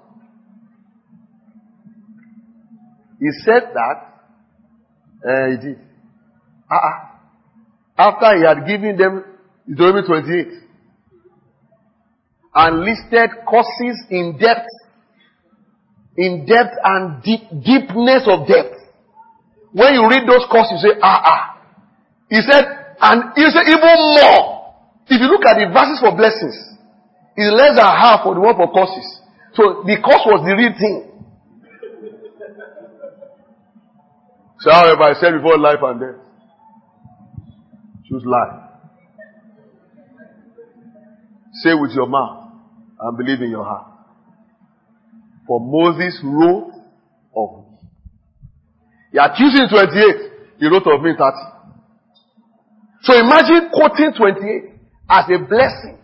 He said that. Uh, he did. Uh-uh. After he had given them Deuteronomy twenty-eight. And listed causes in depth. In depth and deep, deepness of depth. When you read those causes, you say, ah, ah. He said, and he said even more. If you look at the verses for blessings, it's less than half for the one for causes. So the cause was the real thing. So however, I said before life and death. Choose life. Say with your mouth and believe in your heart. For Moses wrote of me. He accused in twenty-eight. He wrote of me in thirty. So imagine quoting twenty-eight as a blessing.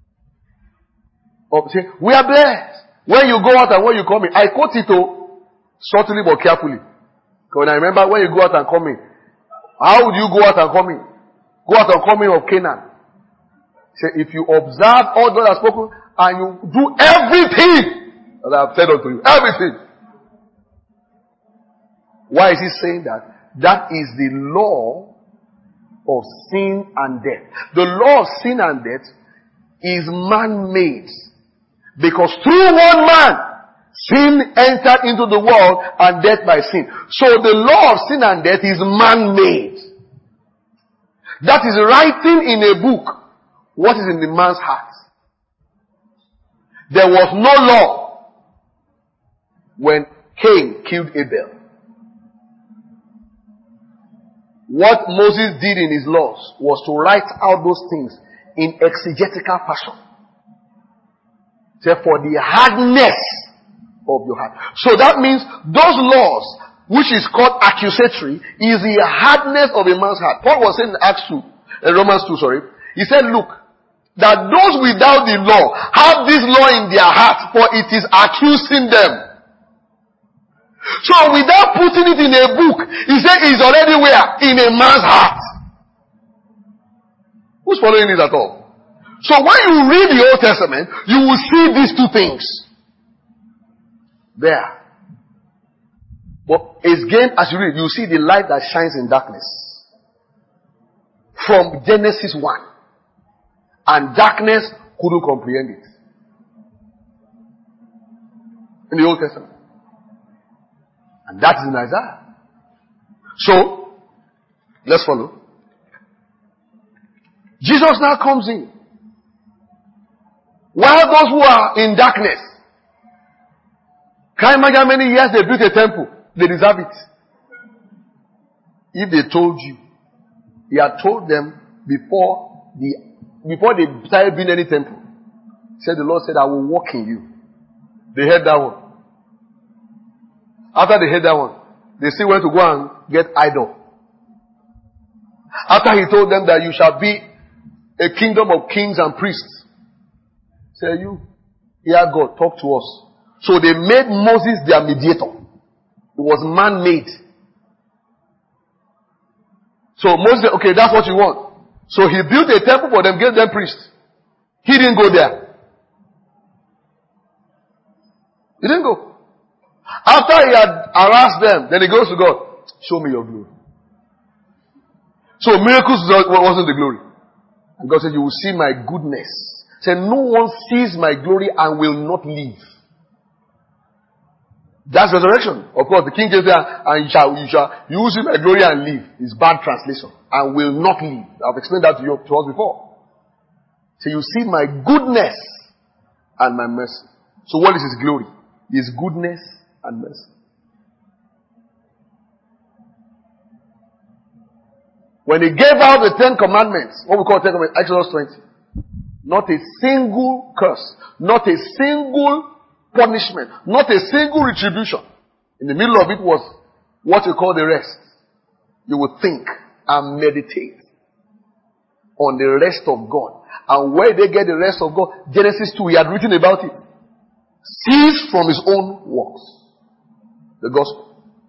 Of saying, we are blessed. When you go out and when you come in. I quote it oh, subtly but carefully. Because I remember when you go out and come in. How would you go out and come in? Go out and come in of Canaan. Say, if you observe all that I've spoken and you do everything that I have said unto you. Everything. Why is he saying that? That is the law of sin and death. The law of sin and death is man-made. Because through one man, sin entered into the world and death by sin. So the law of sin and death is man-made. That is writing in a book what is in the man's heart. There was no law when Cain killed Abel. What Moses did in his laws was to write out those things in exegetical fashion. Therefore, the hardness of your heart. So that means those laws, which is called accusatory, is the hardness of a man's heart. Paul was saying in Acts two, in Romans two, sorry. He said, look, that those without the law have this law in their heart, for it is accusing them. So without putting it in a book, he said it's already where? In a man's heart. Who's following this at all? So when you read the Old Testament, you will see these two things there. But again, as you read, you see the light that shines in darkness. From Genesis one. And darkness couldn't comprehend it. In the Old Testament. And that is in Isaiah. So, let's follow. Jesus now comes in. While those who are in darkness, can you imagine how many years they built a temple? They deserve it. If they told you, he had told them before the before they started building any temple. He said, the Lord said, I will walk in you. They heard that one. After they heard that one, they still went to go and get idol. After he told them that you shall be a kingdom of kings and priests. Say you, hear God, talk to us. So they made Moses their mediator. It was man-made. So Moses said, okay, that's what you want. So he built a temple for them, gave them priests. He didn't go there. He didn't go. After he had harassed them, then he goes to God. Show me your glory. So miracles wasn't the glory. And God said, you will see my goodness. He said, no one sees my glory and will not live. That's resurrection. Of course, the King James there, and you shall, you shall, you will see my glory and live. Is bad translation. And will not live. I've explained that to you, to us before. So you see my goodness and my mercy. So what is his glory? His goodness and mercy. When he gave out the Ten Commandments, what we call Ten Commandments, Exodus twenty, not a single curse, not a single punishment, not a single retribution. In the middle of it was what you call the rest. You will think and meditate on the rest of God. And where they get the rest of God, Genesis two, he had written about it. Cease from his own works. The gospel.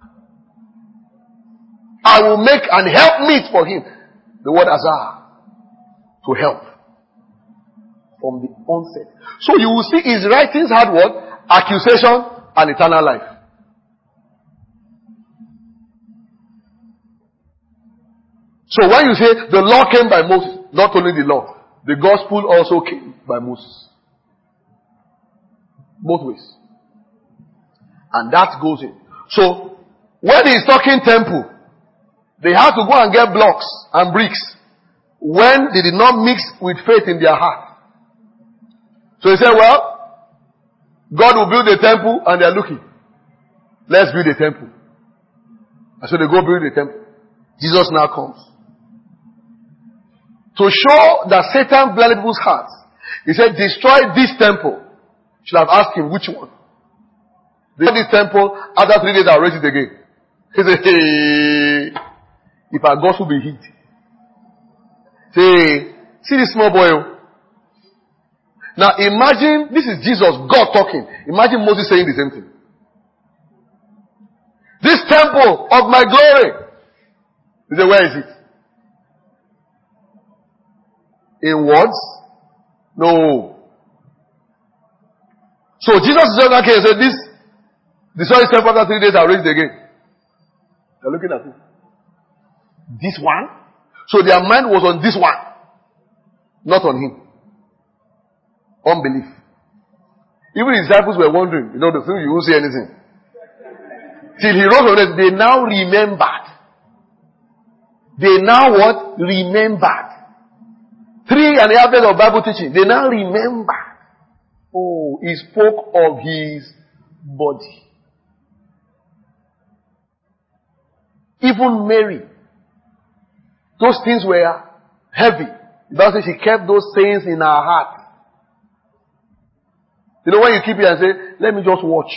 I will make an help meet for him. The word azar. To help. From the onset. So you will see his writings had what? Accusation and eternal life. So when you say the law came by Moses, not only the law, the gospel also came by Moses. Both ways. And that goes in. So when he's talking temple, they had to go and get blocks and bricks when they did not mix with faith in their heart. So he said, well, God will build a temple and they're looking. Let's build a temple. And so they go build a temple. Jesus now comes. To show that Satan blinded people's hearts, he said, destroy this temple. You should have asked him which one. They destroy this temple, after three days I'll raise it again. He said, hey, if our gospel be hid. Say, see this small boy. Now imagine, this is Jesus, God talking. Imagine Moses saying the same thing. This temple of my glory. He said, where is it? In words? No. So Jesus is just okay and said, this, destroy this temple after three days, I'll raise it again. They're looking at it. This one? So their mind was on this one. Not on him. Unbelief. Even his disciples were wondering, you know, the thing you won't say anything. Till he wrote on it, they now remembered. They now what? Remembered. Three and a half years of Bible teaching. They now remember. Oh, he spoke of his body. Even Mary. Those things were heavy. The Bible says she kept those sayings in her heart. You know when you keep it and say, let me just watch.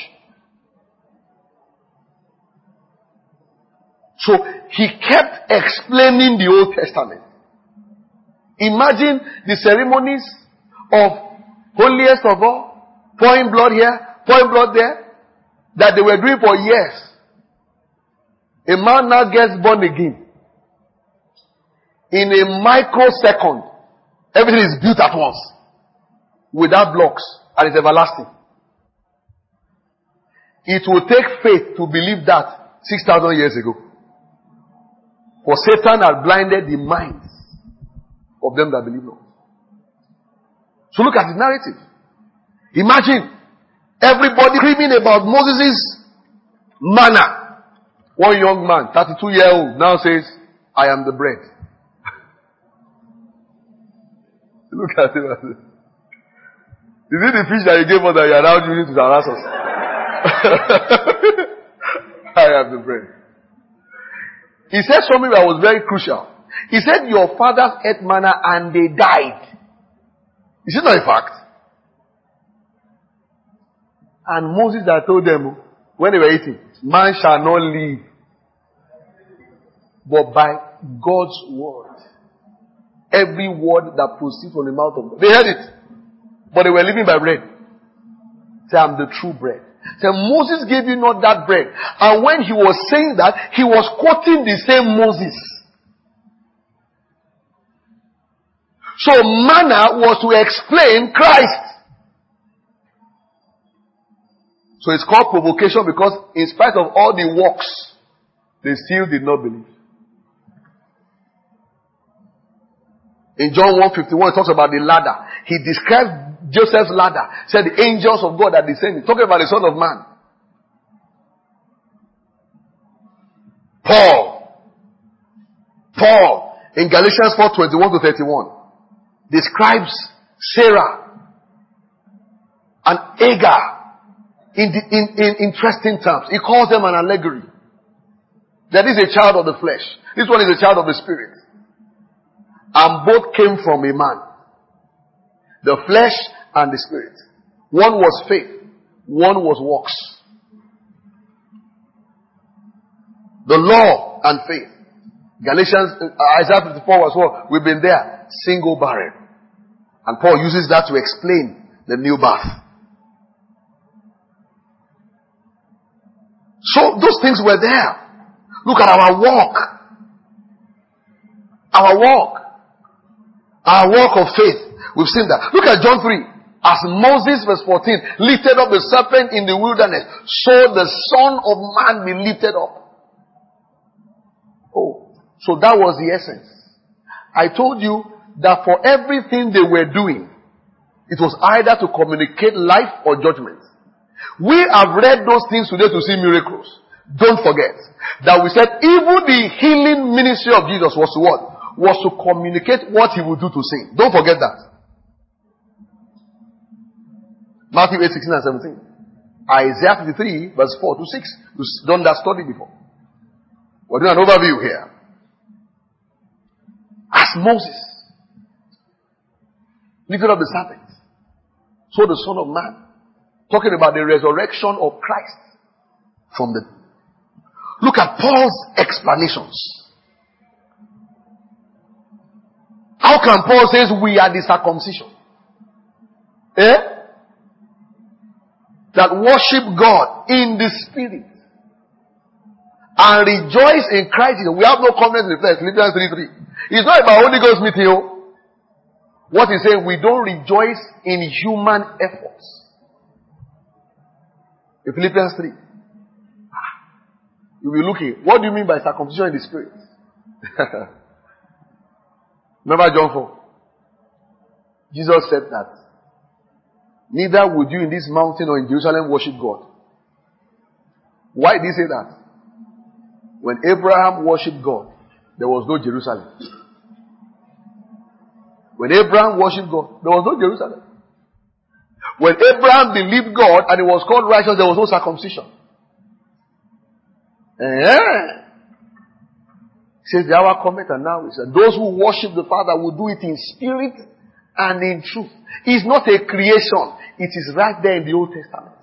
So he kept explaining the Old Testament. Imagine the ceremonies of holiest of all, pouring blood here, pouring blood there, that they were doing for years. A man now gets born again. In a microsecond, Everything is built at once. Without blocks. And it's everlasting. It will take faith to believe that six thousand years ago. For Satan had blinded the minds of them that believe not. So look at the narrative. Imagine everybody screaming about Moses' manna. One young man, thirty-two year old, now says, I am the bread. Look at him. Is it the fish that you gave us that you are now using to harass us? I am the bread. He said something that was very crucial. He said, your fathers ate manna and they died. Is it not a fact? And Moses had told them, when they were eating, man shall not live but by God's word. Every word that proceeds from the mouth of God. They heard it. But they were living by bread. Say, I'm the true bread. Say, Moses gave you not that bread. And when he was saying that, he was quoting the same Moses. So manna was to explain Christ. So it's called provocation because in spite of all the works, they still did not believe. In John one fifty-one, it talks about the ladder. He describes Joseph's ladder. Said the angels of God are descending. Talking about the Son of Man. Paul. Paul. In Galatians four twenty-one to thirty-one. Describes Sarah and Hagar in, the, in, in interesting terms. He calls them an allegory. That is a child of the flesh. This one is a child of the spirit. And both came from a man. The flesh and the spirit. One was faith. One was works. The law and faith. Galatians, uh, Isaiah fifty-four was what? We've been there. Single barrel. And Paul uses that to explain the new birth. So those things were there. Look at our walk. Our walk. Our walk of faith. We've seen that. Look at John three. As Moses, verse fourteen, lifted up the serpent in the wilderness, so the Son of Man be lifted up. Oh, so that was the essence. I told you that for everything they were doing, it was either to communicate life or judgment. We have read those things today to see miracles. Don't forget that we said even the healing ministry of Jesus was to what? Was to communicate what he would do to sin. Don't forget that. Matthew eight, sixteen and seventeen. Isaiah fifty-three, verse four to six. You've done that study before. We're doing an overview here. As Moses lifted up the serpent, so the Son of Man, talking about the resurrection of Christ from the... Look at Paul's explanations. How can Paul say we are the circumcision? Eh? That worship God in the spirit and rejoice in Christ. We have no confidence in the flesh. Philippians three three. It's not about Holy Ghost meeting. What he's saying, we don't rejoice in human efforts. In Philippians three. You'll be looking. What do you mean by circumcision in the spirit? Remember John four. Jesus said that neither would you in this mountain or in Jerusalem worship God. Why did he say that? When Abraham worshipped God, there was no Jerusalem. When Abraham worshipped God, there was no Jerusalem. When Abraham believed God and he was called righteous, there was no circumcision. Eh? He says the hour cometh and now is, and those who worship the Father will do it in spirit and in truth. It's not a creation. It is right there in the Old Testament.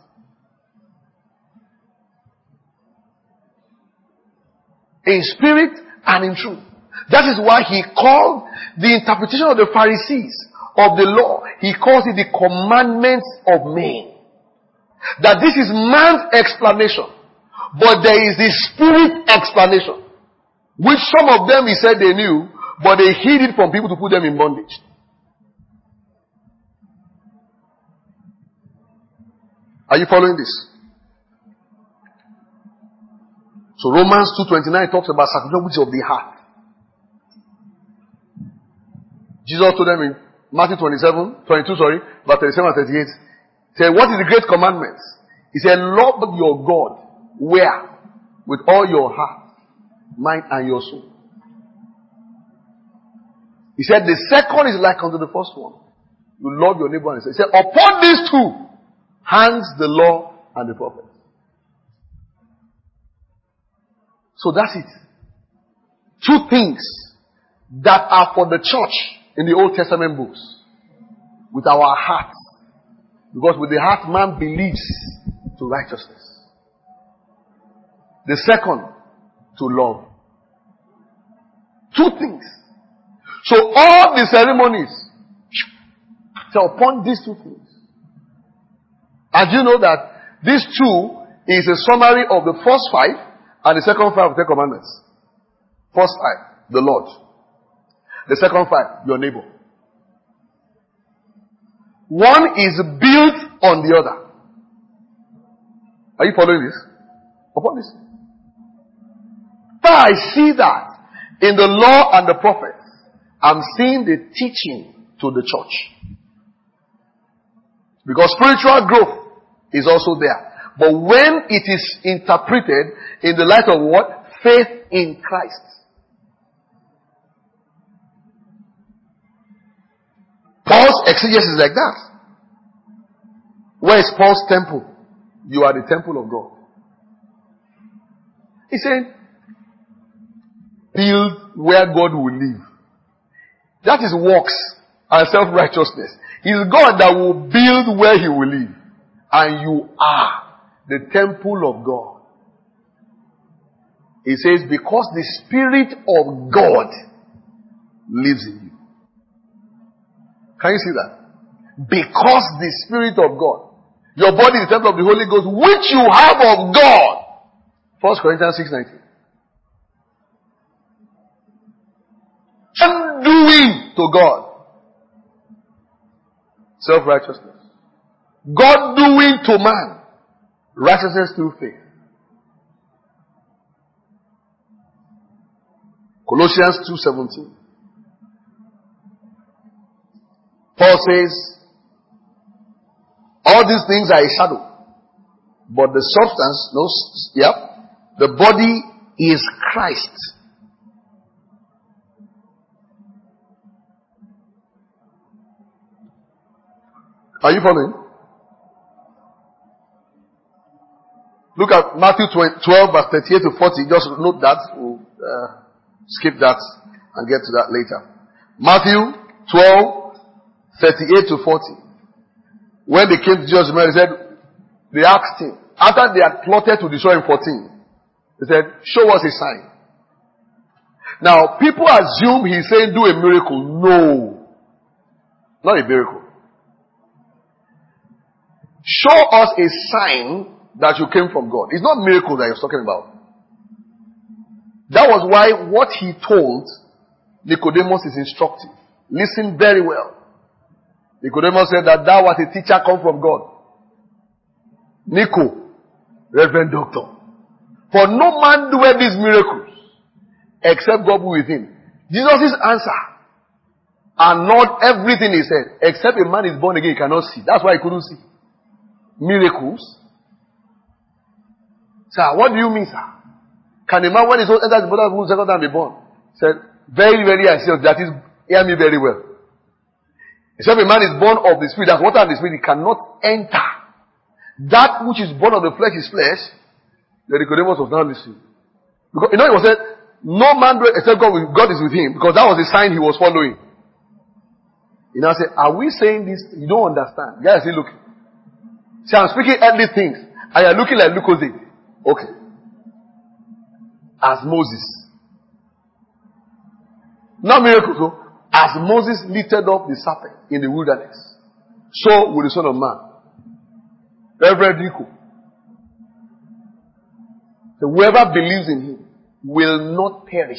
In spirit and in truth. That is why he called the interpretation of the Pharisees of the law, he calls it the commandments of men. That this is man's explanation. But there is the spirit explanation. Which some of them he said they knew, but they hid it from people to put them in bondage. Are you following this? So Romans two twenty-nine talks about circumcision which is of the heart. Jesus told them in Matthew twenty-seven, twenty-two, sorry, verse thirty-seven and thirty-eight. He said, what is the great commandment? He said, love your God. Where? With all your heart, mind, and your soul. He said, the second is like unto the first one. You love your neighbor and say. He said, upon these two hangs the law and the prophets. So that's it. Two things that are for the church in the Old Testament books. With our heart. Because with the heart man believes to righteousness. The second, to love. Two things. So all the ceremonies, so upon these two things. And you know that these two is a summary of the first five and the second five of the Ten Commandments. First five, the Lord. The second five, your neighbor. One is built on the other. Are you following this? Upon this. But I see that in the law and the prophets, I'm seeing the teaching to the church. Because spiritual growth is also there. But when it is interpreted in the light of what? Faith in Christ. Paul's exegesis is like that. Where is Paul's temple? You are the temple of God. He said, build where God will live. That is works and self-righteousness. It's God that will build where He will live. And you are the temple of God. He says, because the Spirit of God lives in you. Can you see that? Because the Spirit of God. Your body is the temple of the Holy Ghost, which you have of God. First Corinthians six nineteen. Undoing to God. Self-righteousness. God doing to man. Righteousness through faith. Colossians two seventeen. Paul says, all these things are a shadow, but the substance, no, yep, the body is Christ. Are you following? Look at Matthew twelve, verse thirty-eight to forty. Just note that. We'll uh, skip that and get to that later. Matthew twelve, thirty-eight to forty. When they came to Jesus, they said, they asked him, after they had plotted to destroy him fourteen, they said, show us a sign. Now, people assume he's saying, do a miracle. No. Not a miracle. Show us a sign that you came from God. It's not miracle that he's talking about. That was why what he told Nicodemus is instructive. Listen very well. Nicodemus said that thou art a teacher come from God. Nico, Reverend Doctor. For no man doeth these miracles except God be with him. Jesus' answer and not everything he said, except a man is born again, he cannot see. That's why he couldn't see. Miracles. Sir, what do you mean, sir? Can a man when his own enters the mother's womb second time be born? He said, very, very serious. That is, hear me very well. Except a man is born of the Spirit, that's water and the Spirit, he cannot enter. That which is born of the flesh is flesh. The Nicodemus was not listening. Because, you know, he was said, no man except God, God is with him, because that was the sign he was following. He now said, are we saying this? You don't understand. Guys, see, look. See, I'm speaking earthly things, and you're looking like Lucozade. Okay. As Moses. Not miracles, so. As Moses lifted up the serpent in the wilderness, so will the Son of Man. Reverend Nico. So whoever believes in him will not perish.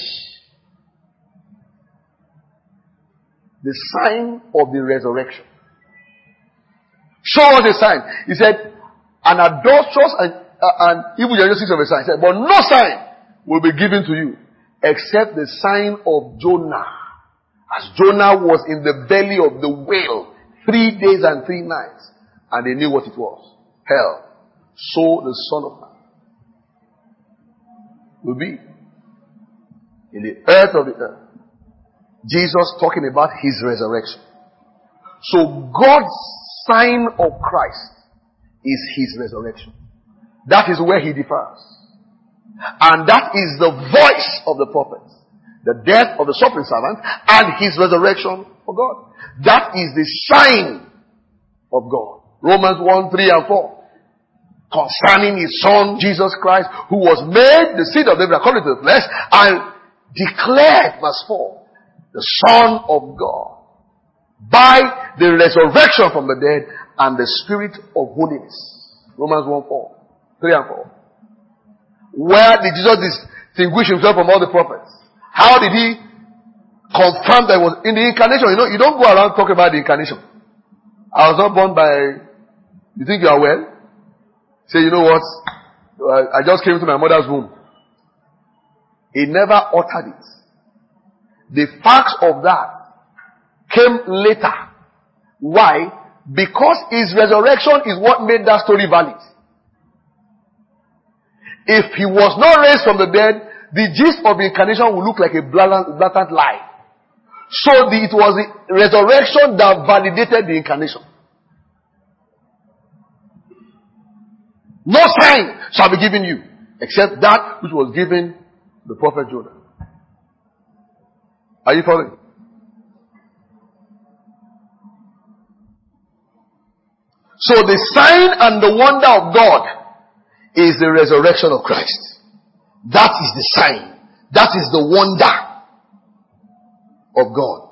The sign of the resurrection. Show us a sign. He said, an adulterous and, uh, and evil generation seeks of a sign. He said, but no sign will be given to you except the sign of Jonah. As Jonah was in the belly of the whale three days and three nights, and they knew what it was. Hell. So the Son of Man will be in the earth of the earth. Jesus talking about his resurrection. So God's sign of Christ is his resurrection. That is where he differs. And that is the voice of the prophets. The death of the suffering servant and his resurrection for God. That is the sign of God. Romans one, three and four. Concerning his son, Jesus Christ, who was made the seed of David according to the flesh, and declared, verse four, the Son of God, by the resurrection from the dead and the Spirit of holiness. Romans one, four, three and four. Where did Jesus distinguish himself from all the prophets? How did he confirm that it was in the incarnation? You know, you don't go around talking about the incarnation. I was not born by, you think you are well? Say, you know what? Uh, I just came into my mother's womb. He never uttered it. The facts of that came later. Why? Because his resurrection is what made that story valid. If he was not raised from the dead, the gist of the incarnation would look like a blatant, blatant lie. So the, it was the resurrection that validated the incarnation. No sign shall be given you except that which was given the prophet Jonah. Are you following? So the sign and the wonder of God is the resurrection of Christ. That is the sign. That is the wonder of God.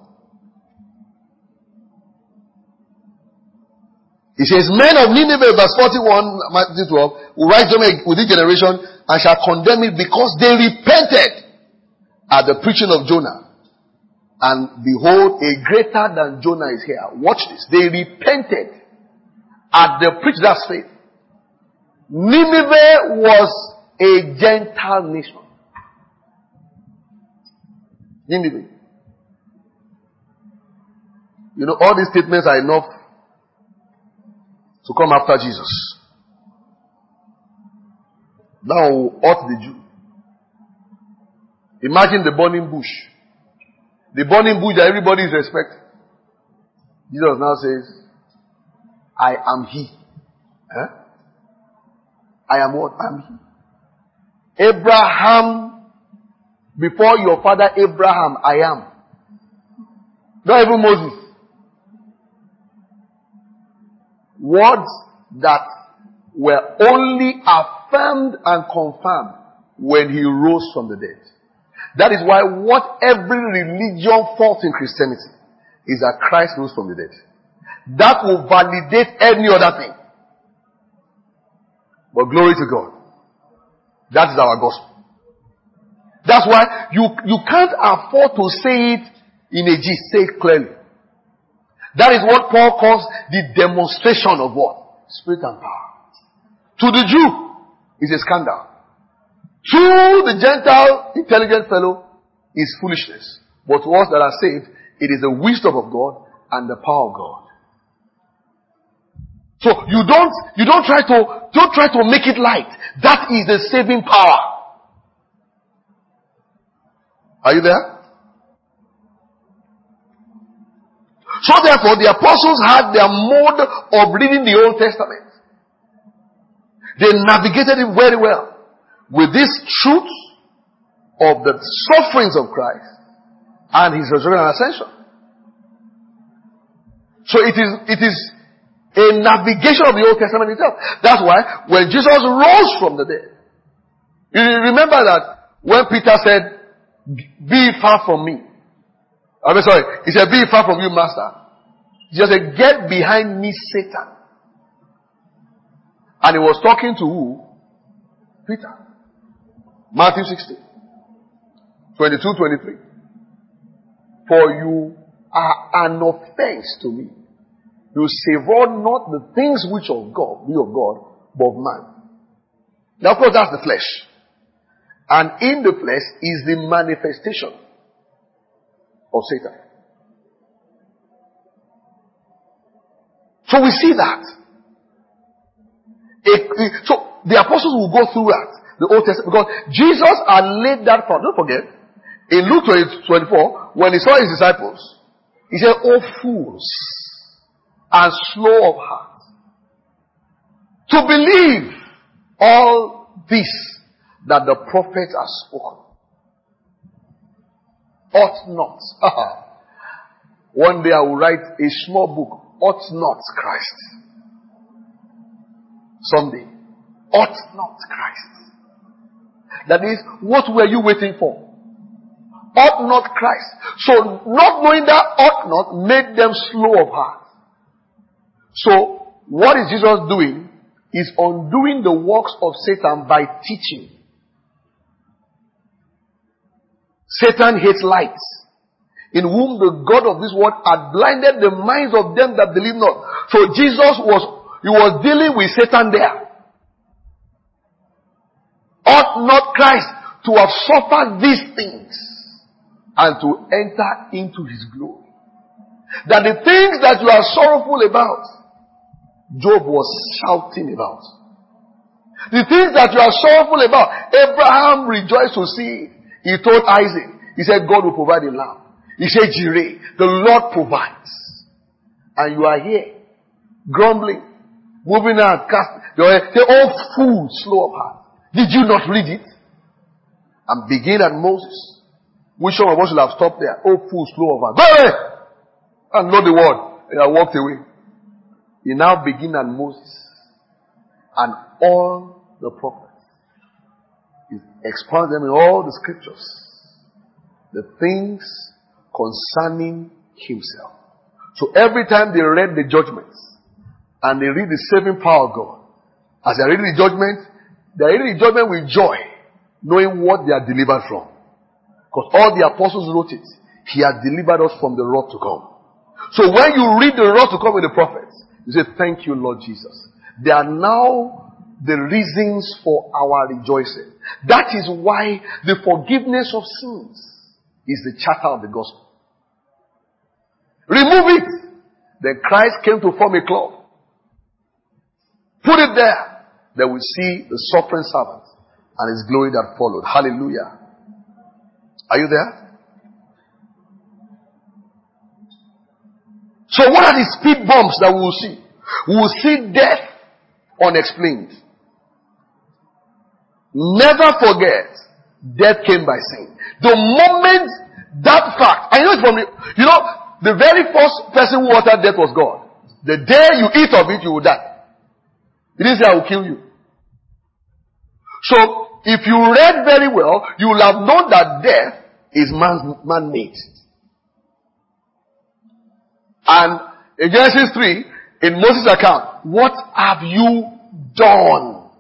He says, men of Nineveh, verse forty-one, Matthew twelve, will rise up with this generation and shall condemn it because they repented at the preaching of Jonah. And behold, a greater than Jonah is here. Watch this. They repented at the preaching. That's faith. Nineveh was a Gentile nation. Nineveh. You know, all these statements are enough to come after Jesus. Now, ought the Jew. Imagine the burning bush. The burning bush that everybody is respecting. Jesus now says, I am he. Huh? I am what? I am he. Abraham, before your father Abraham, I am. Not even Moses. Words that were only affirmed and confirmed when he rose from the dead. That is why what every religion faults in Christianity is that Christ rose from the dead. That will validate any other thing. But glory to God. That is our gospel. That's why you, you can't afford to say it in a gist. Say it clearly. That is what Paul calls the demonstration of what? Spirit and power. To the Jew, it's a scandal. To the Gentile intelligent fellow, is foolishness. But to us that are saved, it is the wisdom of God and the power of God. So you don't, you don't try to, don't try to make it light. That is the saving power. Are you there? So therefore, the apostles had their mode of reading the Old Testament. They navigated it very well with this truth of the sufferings of Christ and his resurrection and ascension. So it is, it is a navigation of the Old Testament itself. That's why when Jesus rose from the dead, you remember that when Peter said, be far from me. I mean, sorry. He said, be far from you, master. Jesus said, get behind me, Satan. And he was talking to who? Peter. Matthew sixteen. twenty-two, twenty-three. For you are an offense to me. You savor not the things which of God, be of God, of man. Now, of course, that's the flesh. And in the flesh is the manifestation of Satan. So we see that. It, it, so the apostles will go through that, the Old Testament, because Jesus had laid that for. Don't forget, in Luke twenty-four, when he saw his disciples, he said, "Oh fools, and slow of heart, to believe all this that the prophets have spoken. Ought not." One day I will write a small book, "Ought not Christ." Someday. Ought not Christ. That is, what were you waiting for? Ought not Christ. So, not knowing that ought not made them slow of heart. So, what is Jesus doing? Is undoing the works of Satan by teaching. Satan hates light, in whom the God of this world had blinded the minds of them that believe not. So Jesus was, he was dealing with Satan there. Ought not Christ to have suffered these things and to enter into his glory? That the things that you are sorrowful about, Job was shouting about. The things that you are sorrowful about, Abraham rejoiced to see it. He told Isaac, he said, God will provide a lamb. He said, Jireh, the Lord provides. And you are here, grumbling, moving out, casting your head. Say, oh fool, slow of heart. Did you not read it? And begin at Moses. Which one of us should have stopped there? Oh fool, slow of heart. Go away! And know the word. And I walked away. He now begin at Moses. And all the prophets. He expounds them in all the scriptures. The things concerning himself. So every time they read the judgments and they read the saving power of God, as they read the judgment, they read the judgment with joy, knowing what they are delivered from. Because all the apostles wrote it. He has delivered us from the wrath to come. So when you read the wrath to come with the prophets, you say, thank you, Lord Jesus. They are now the reasons for our rejoicing. That is why the forgiveness of sins is the charter of the gospel. Remove it. Then Christ came to form a club. Put it there. Then we see the suffering servant and his glory that followed. Hallelujah. Are you there? So what are the speed bumps that we will see? We will see death unexplained. Never forget, death came by sin. The moment that fact, I know it's from the, you know, the very first person who uttered death was God. The day you eat of it, you will die. He didn't say, I will kill you. So, if you read very well, you will have known that death is man's, man-made. And in Genesis three, in Moses' account, what have you done?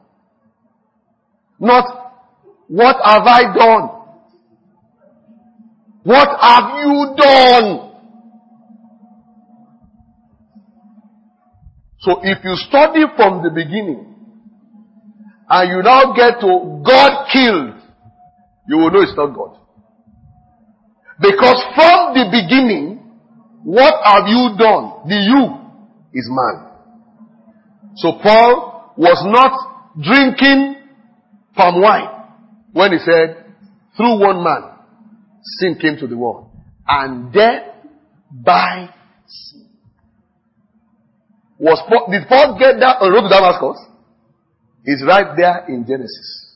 Not, what have I done? What have you done? So if you study from the beginning, and you now get to God killed, you will know it's not God. Because from the beginning, what have you done? The you is man. So Paul was not drinking palm wine when he said, through one man, sin came to the world. And death by sin. Was Paul, did Paul get that on the road to Damascus? It's right there in Genesis.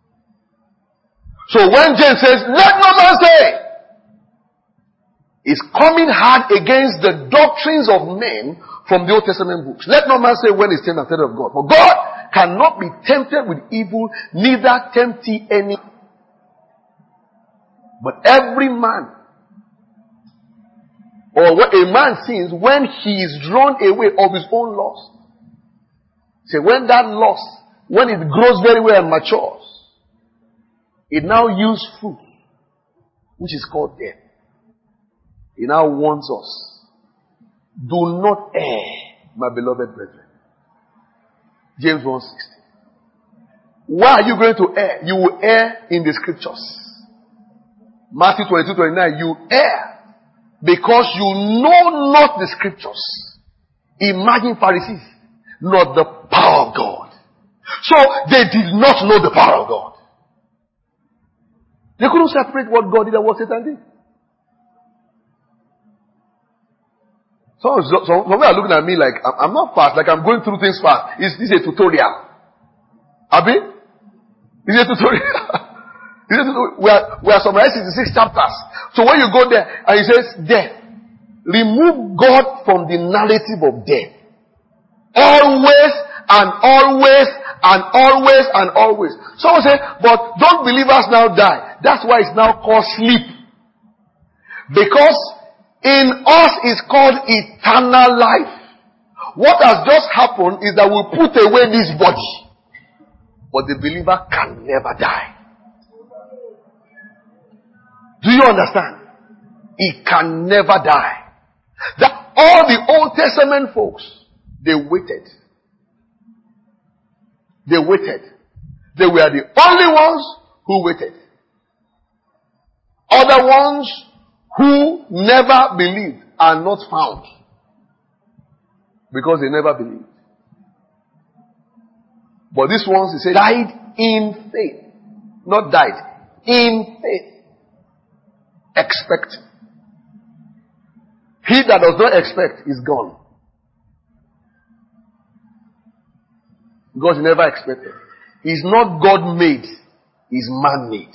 So when James says, let no man say, is coming hard against the doctrines of men from the Old Testament books. Let no man say when he's tempted of God. For God cannot be tempted with evil, neither tempt he any. But every man, or what a man sins when he is drawn away of his own lust. Say, when that lust, when it grows very well and matures, it now yields fruit, which is called death. He now warns us, do not err, my beloved brethren. James one sixty. Why are you going to err? You will err in the scriptures. Matthew twenty-two twenty-nine. You err because you know not the scriptures. Imagine Pharisees, not the power of God. So they did not know the power of God. They couldn't separate what God did and what Satan did. Some, some, some people are looking at me like, I'm, I'm not fast, like I'm going through things fast. Is this a tutorial? Abi? Is it a tutorial? Is it a tutorial? We are, we are summarizing the six chapters. So when you go there, and he says, death. Remove God from the narrative of death. Always and always and always and always. Someone say, but don't believers now die? That's why it's now called sleep. Because in us is called eternal life. What has just happened is that we put away this body. But the believer can never die. Do you understand? He can never die. That all the Old Testament folks, they waited. They waited. They were the only ones who waited. Other ones who never believed are not found. Because they never believed. But these ones, he said, died in faith. Not died. In faith. Expecting. He that does not expect is gone. Because he never expected. He's not God-made. He's man-made.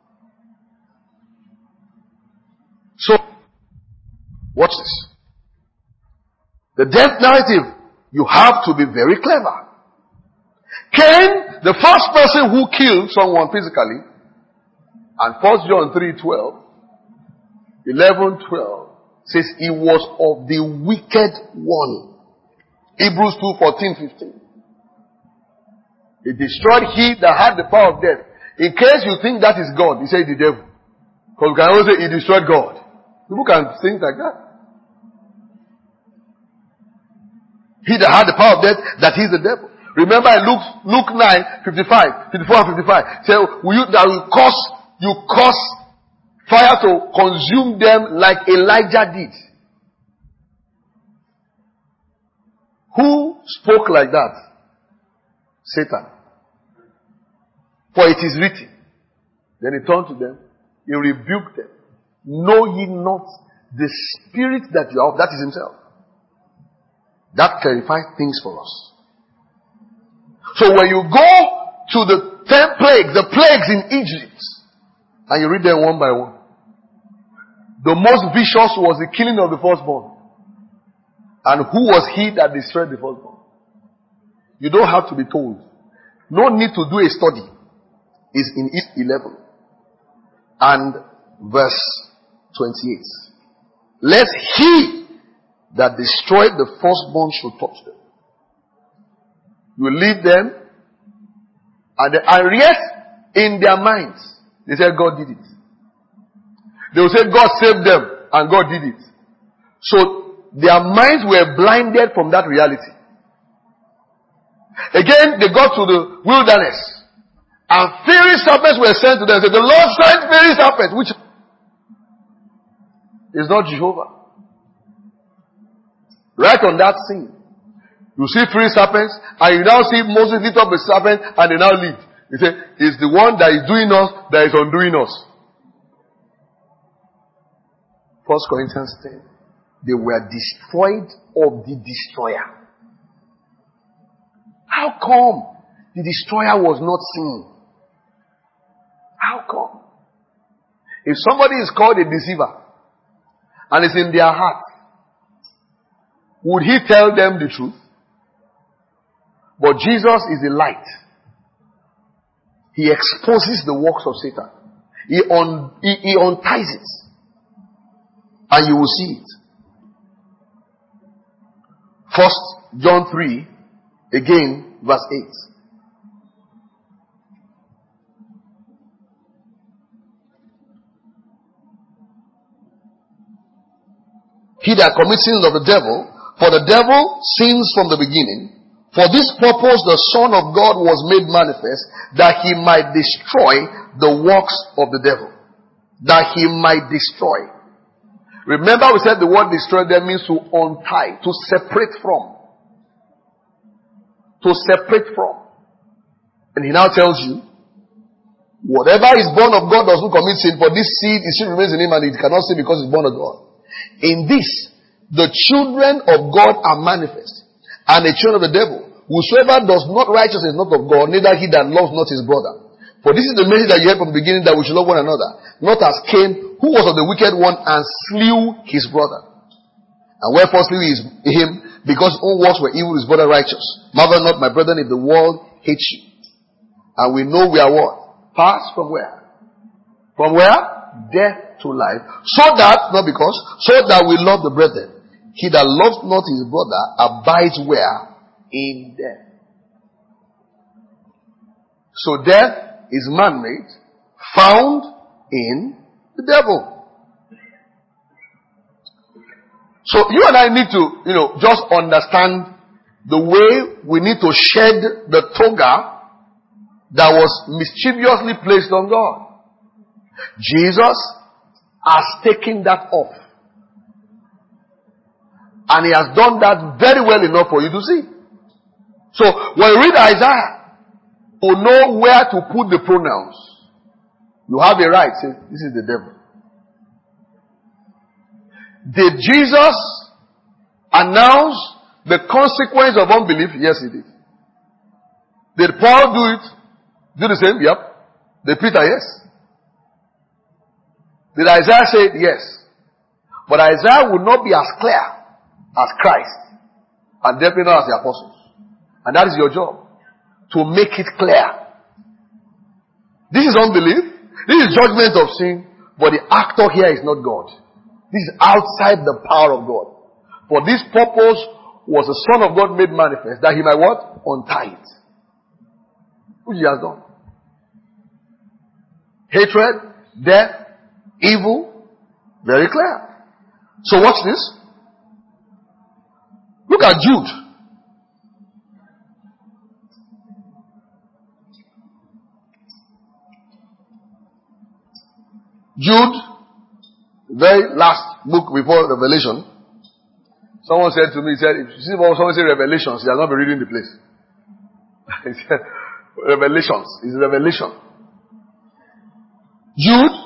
So, watch this. The death narrative, you have to be very clever. Cain, the first person who killed someone physically, and First John three twelve, eleven twelve, says he was of the wicked one. Hebrews two fourteen fifteen. He destroyed he that had the power of death. In case you think that is God, he said the devil. Because you can always say he destroyed God. People can think like that. He that had the power of death, that he is the devil. Remember in Luke, Luke nine, fifty-five, fifty-four and fifty-five. Say, will you, that will cause, you cause fire to consume them like Elijah did. Who spoke like that? Satan. For it is written. Then he turned to them. He rebuked them. Know ye not the spirit that you are of? That is himself. That clarifies things for us. So when you go to the ten plagues, the plagues in Egypt, and you read them one by one, the most vicious was the killing of the firstborn. And who was he that destroyed the firstborn? You don't have to be told. No need to do a study. It's in eleven and verse twenty-eight. Let he that destroyed the firstborn should touch them. You leave them, and they are rest in their minds. They say God did it. They will say God saved them, and God did it. So their minds were blinded from that reality. Again, they got to the wilderness, and fiery serpents were sent to them. They said, the Lord sent fiery serpents, which is not Jehovah. Right on that scene, you see three serpents, and you now see Moses lift up a serpent, and they now leave. He said, it's the one that is doing us, that is undoing us. First Corinthians ten. They were destroyed of the destroyer. How come the destroyer was not seen? How come? If somebody is called a deceiver, and it's in their heart, would he tell them the truth? But Jesus is the light. He exposes the works of Satan. He, un, he, he unties it. And you will see it. First John three, again, verse eight. He that commits sins of the devil, for the devil sins from the beginning. For this purpose the Son of God was made manifest, that he might destroy the works of the devil. That he might destroy. Remember we said the word destroy there means to untie, to separate from. To separate from. And he now tells you, whatever is born of God does not commit sin, for this seed, it still remains in him and it cannot sin because it's born of God. In this, the children of God are manifest, and the children of the devil. Whosoever does not righteousness is not of God, neither he that loves not his brother. For this is the message that you heard from the beginning, that we should love one another. Not as Cain, who was of the wicked one and slew his brother. And wherefore slew he him? Because his own works were evil, his brother righteous. Marvel not, my brethren, if the world hates you. And we know we are what? Passed from where? From where? Death to life. So that, not because, so that we love the brethren. He that loves not his brother abides where? In death. So death is man-made, found in the devil. So you and I need to, you know, just understand the way we need to shed the toga that was mischievously placed on God. Jesus has taken that off. And he has done that very well enough for you to see. So when you read Isaiah, to know where to put the pronouns, you have a right. Say, this is the devil. Did Jesus announce the consequence of unbelief? Yes, he did. Did Paul do it? Do the same? Yep. Did Peter? Yes. Did Isaiah say it? Yes. But Isaiah would not be as clear as Christ, and definitely not as the apostles. And that is your job, to make it clear. This is unbelief. This is judgment of sin. But the actor here is not God. This is outside the power of God. For this purpose was the Son of God made manifest, that he might what? Untie it. Which he has done. Hatred, death, evil. Very clear. So watch this. Look at Jude. Jude, very last book before Revelation. Someone said to me, he said, if you see someone say Revelations, you are not be reading the place. He said, Revelations is Revelation. Jude,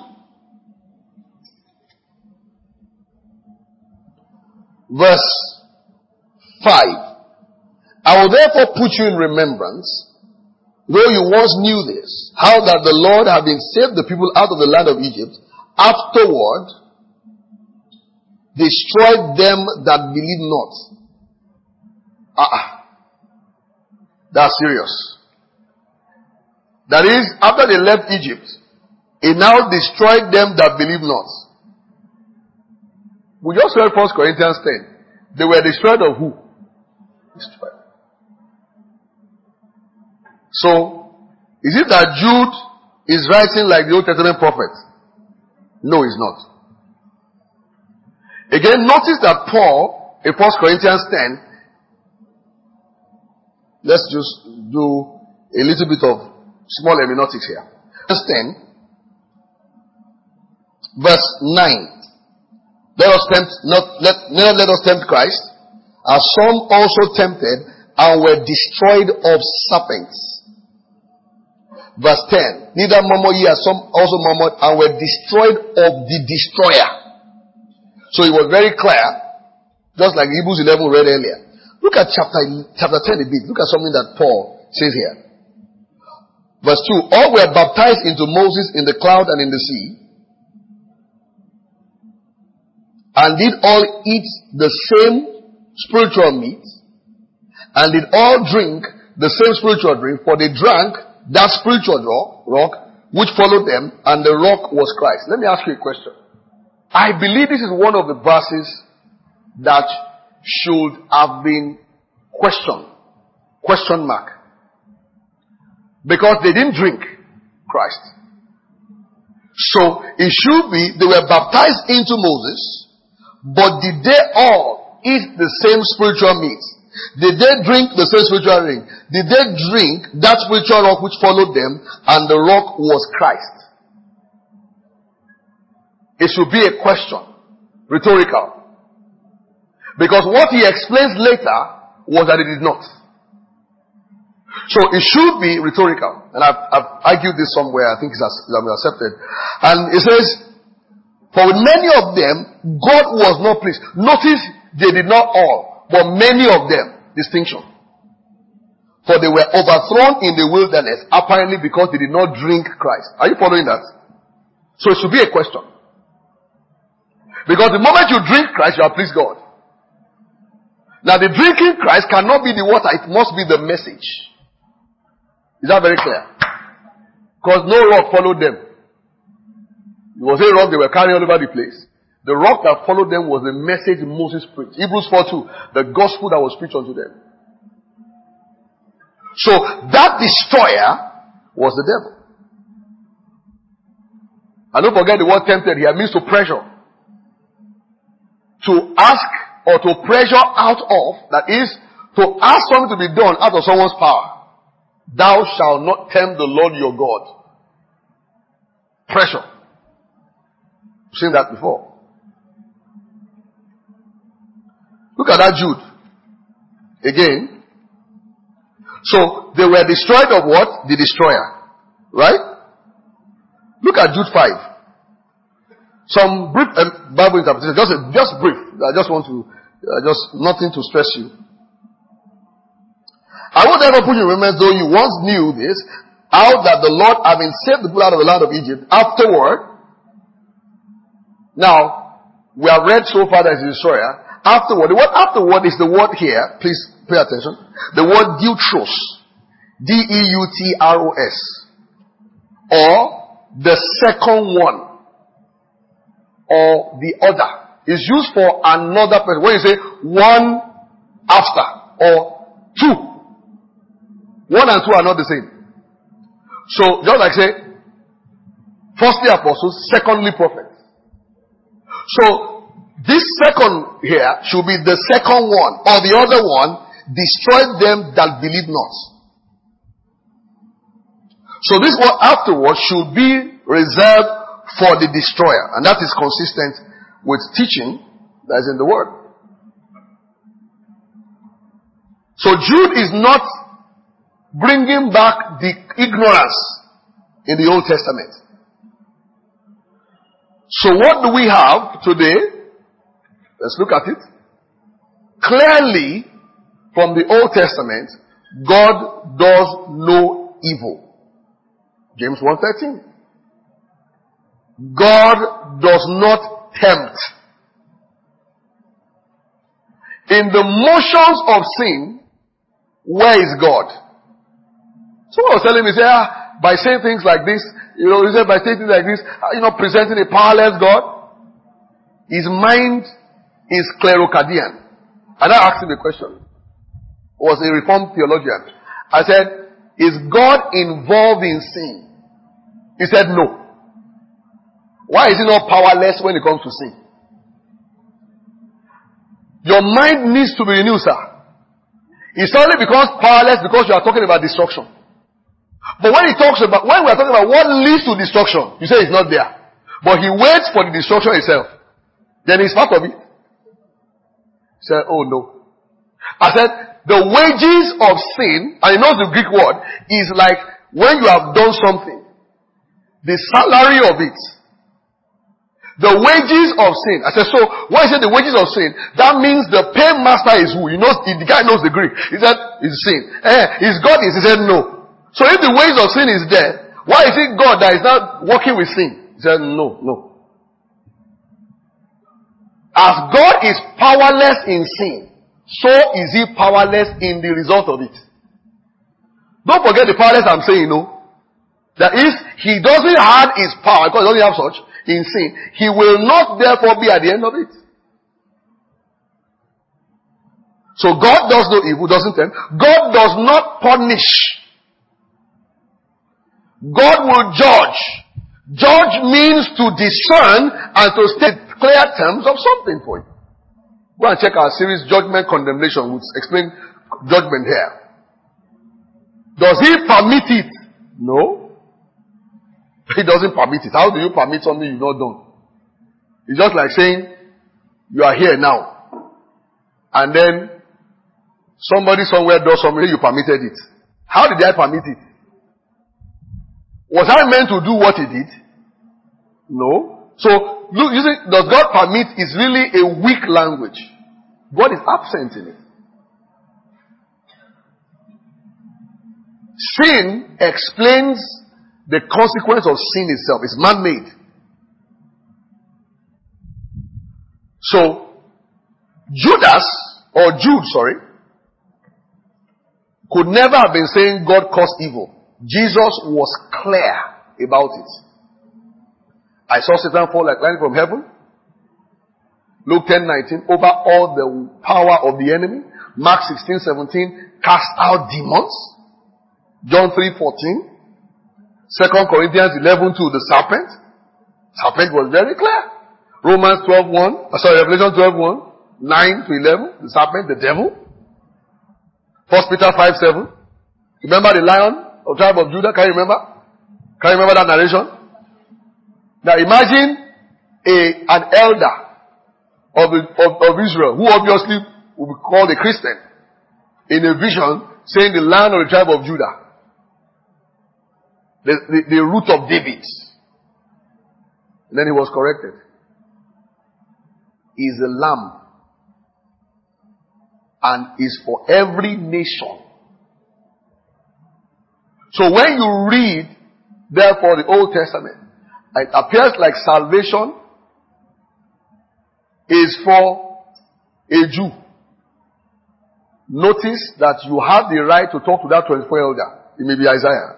verse five. I will therefore put you in remembrance, though you once knew this, how that the Lord, having saved the people out of the land of Egypt, afterward destroyed them that believed not. Ah, uh-uh. That's serious. That is, after they left Egypt, he now destroyed them that believed not. We just read First Corinthians ten. They were destroyed of who? Destroyed. So, is it that Jude is writing like the Old Testament prophet? No, he's not. Again, notice that Paul, in First Corinthians ten, let's just do a little bit of small hermeneutics here. Verse ten, verse nine. Let us tempt, not let, never let us tempt Christ, as some also tempted and were destroyed of serpents. Verse ten. Neither murmur ye, as some also murmured and were destroyed of the destroyer. So it was very clear, just like Hebrews eleven read earlier. Look at chapter, chapter ten a bit. Look at something that Paul says here. Verse two. All were baptized into Moses in the cloud and in the sea, and did all eat the same spiritual meat, and did all drink the same spiritual drink, for they drank that spiritual rock, rock which followed them, and the rock was Christ. Let me ask you a question. I believe this is one of the verses that should have been questioned. Question mark. Because they didn't drink Christ. So it should be they were baptized into Moses, but did they all eat the same spiritual meat? Did they drink the same spiritual drink? Did they drink that spiritual rock which followed them, and the rock was Christ? It should be a question. Rhetorical. Because what he explains later was that it did not. So it should be rhetorical. And I've, I've argued this somewhere. I think it's accepted. And it says, for with many of them, God was not pleased. Notice they did not all, but many of them. Distinction. For they were overthrown in the wilderness, apparently because they did not drink Christ. Are you following that? So it should be a question. Because the moment you drink Christ, you have pleased God. Now the drinking Christ cannot be the water, it must be the message. Is that very clear? Because no rock followed them. It was a rock they were carrying all over the place. The rock that followed them was the message Moses preached. Hebrews four two, the gospel that was preached unto them. So that destroyer was the devil. And don't forget the word tempted here means to pressure. To ask or to pressure out of, that is, to ask something to be done out of someone's power. Thou shalt not tempt the Lord your God. Pressure. I've seen that before. Look at that Jude. Again. So, they were destroyed of what? The destroyer. Right? Look at Jude five. Some brief um, Bible interpretation. Just, just brief. I just want to, uh, just nothing to stress you. I would never put you in remembrance, though you once knew this, how that the Lord, having saved the people out of the land of Egypt, afterward, now, we have read so far that it's a destroyer. Afterward, the word afterward is the word here. Please pay attention. The word deutros. D E U T R O S. Or the second one. Or the other. Is used for another person. When you say one after. Or two. One and two are not the same. So, just like say, firstly apostles, secondly prophets. So, this second here should be the second one, or the other one, destroyed them that believe not. So this word afterwards should be reserved for the destroyer, and that is consistent with teaching that is in the word. So Jude is not bringing back the ignorance in the Old Testament. So what do we have today? Let's look at it. Clearly, from the Old Testament, God does no evil. James one thirteen. God does not tempt. In the motions of sin, where is God? Someone was telling me, say, ah, by saying things like this, you know, he said by saying things like this, you know, presenting a powerless God, his mind is Clerocadian. And I asked him a question. Was a Reformed theologian. I said, is God involved in sin? He said no. Why is he not powerless when it comes to sin? Your mind needs to be renewed, sir. It's only becomes powerless because you are talking about destruction. But when he talks about, when we are talking about what leads to destruction, you say it's not there. But he waits for the destruction itself. Then he's part of it. He said, oh no. I said, the wages of sin, and he knows the Greek word, is like when you have done something. The salary of it. The wages of sin. I said, so, when I said the wages of sin, that means the paymaster is who? You know, the guy knows the Greek. He said, it's sin. Eh, is God is? He said, no. So if the wages of sin is there, why is it God that is not working with sin? He said, no, no. As God is powerless in sin, so is he powerless in the result of it. Don't forget the powerless I'm saying, no. That is, he doesn't have his power, because he doesn't have such, in sin. He will not therefore be at the end of it. So God does no evil, doesn't tempt. God does not punish. God will judge. Judge means to discern and to state clear terms of something for you. Go and check our series, Judgment Condemnation, which explain judgment here. Does he permit it? No. He doesn't permit it. How do you permit something you've not done? It's just like saying, you are here now. And then, somebody somewhere does something, you permitted it. How did I permit it? Was I meant to do what he did? No. So, look, you see, does God permit is really a weak language. God is absent in it. Sin explains the consequence of sin itself. It's man-made. So, Judas, or Jude, sorry, could never have been saying God caused evil. Jesus was clear about it. I saw Satan fall like lightning from heaven. Luke ten nineteen, over all the power of the enemy. Mark sixteen seventeen, cast out demons. John three fourteen. Second Corinthians eleven two, the serpent. Serpent was very clear. Romans twelve one, sorry, Revelation twelve one, nine to eleven, the serpent, the devil. First Peter five seven. Remember the lion of tribe of Judah? Can you remember? Can you remember that narration? Now imagine a, an elder of, of, of Israel who obviously will be called a Christian in a vision saying the lion of the tribe of Judah. The, the, the root of David. And then he was corrected. He is a lamb and is for every nation. So when you read, therefore, the Old Testament, it appears like salvation is for a Jew. Notice that you have the right to talk to that twenty-four elder. It may be Isaiah.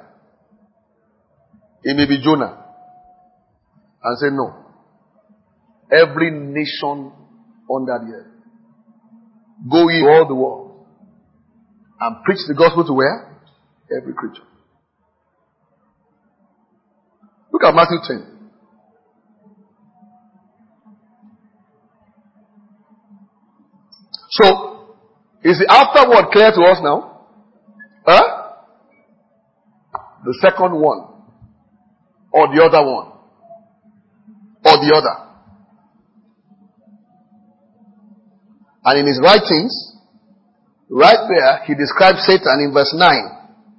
It may be Jonah. And say no. Every nation under the earth. Go ye all the world and preach the gospel to where? Every creature. Look at Matthew ten. So, is the afterword clear to us now? Huh? The second one. Or the other one. Or the other. And in his writings, right there, he describes Satan in verse nine.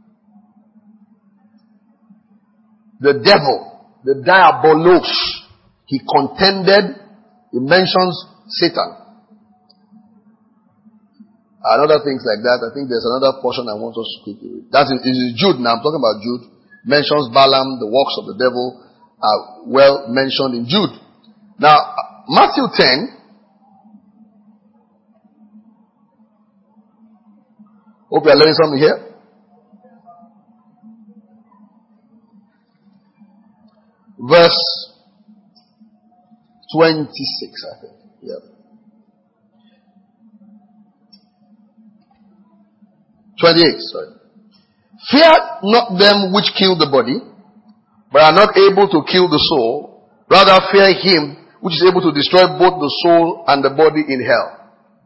The devil, the diabolos, he contended, he mentions Satan. And other things like that. I think there's another portion I want us to quickly read. That is, is Jude now. I'm talking about Jude. Mentions Balaam, the works of the devil are well mentioned in Jude. Now, Matthew ten. Hope you are learning something here. Verse twenty-six, I think. Yep. twenty-eight, sorry. Fear not them which kill the body, but are not able to kill the soul. Rather fear him which is able to destroy both the soul and the body in hell.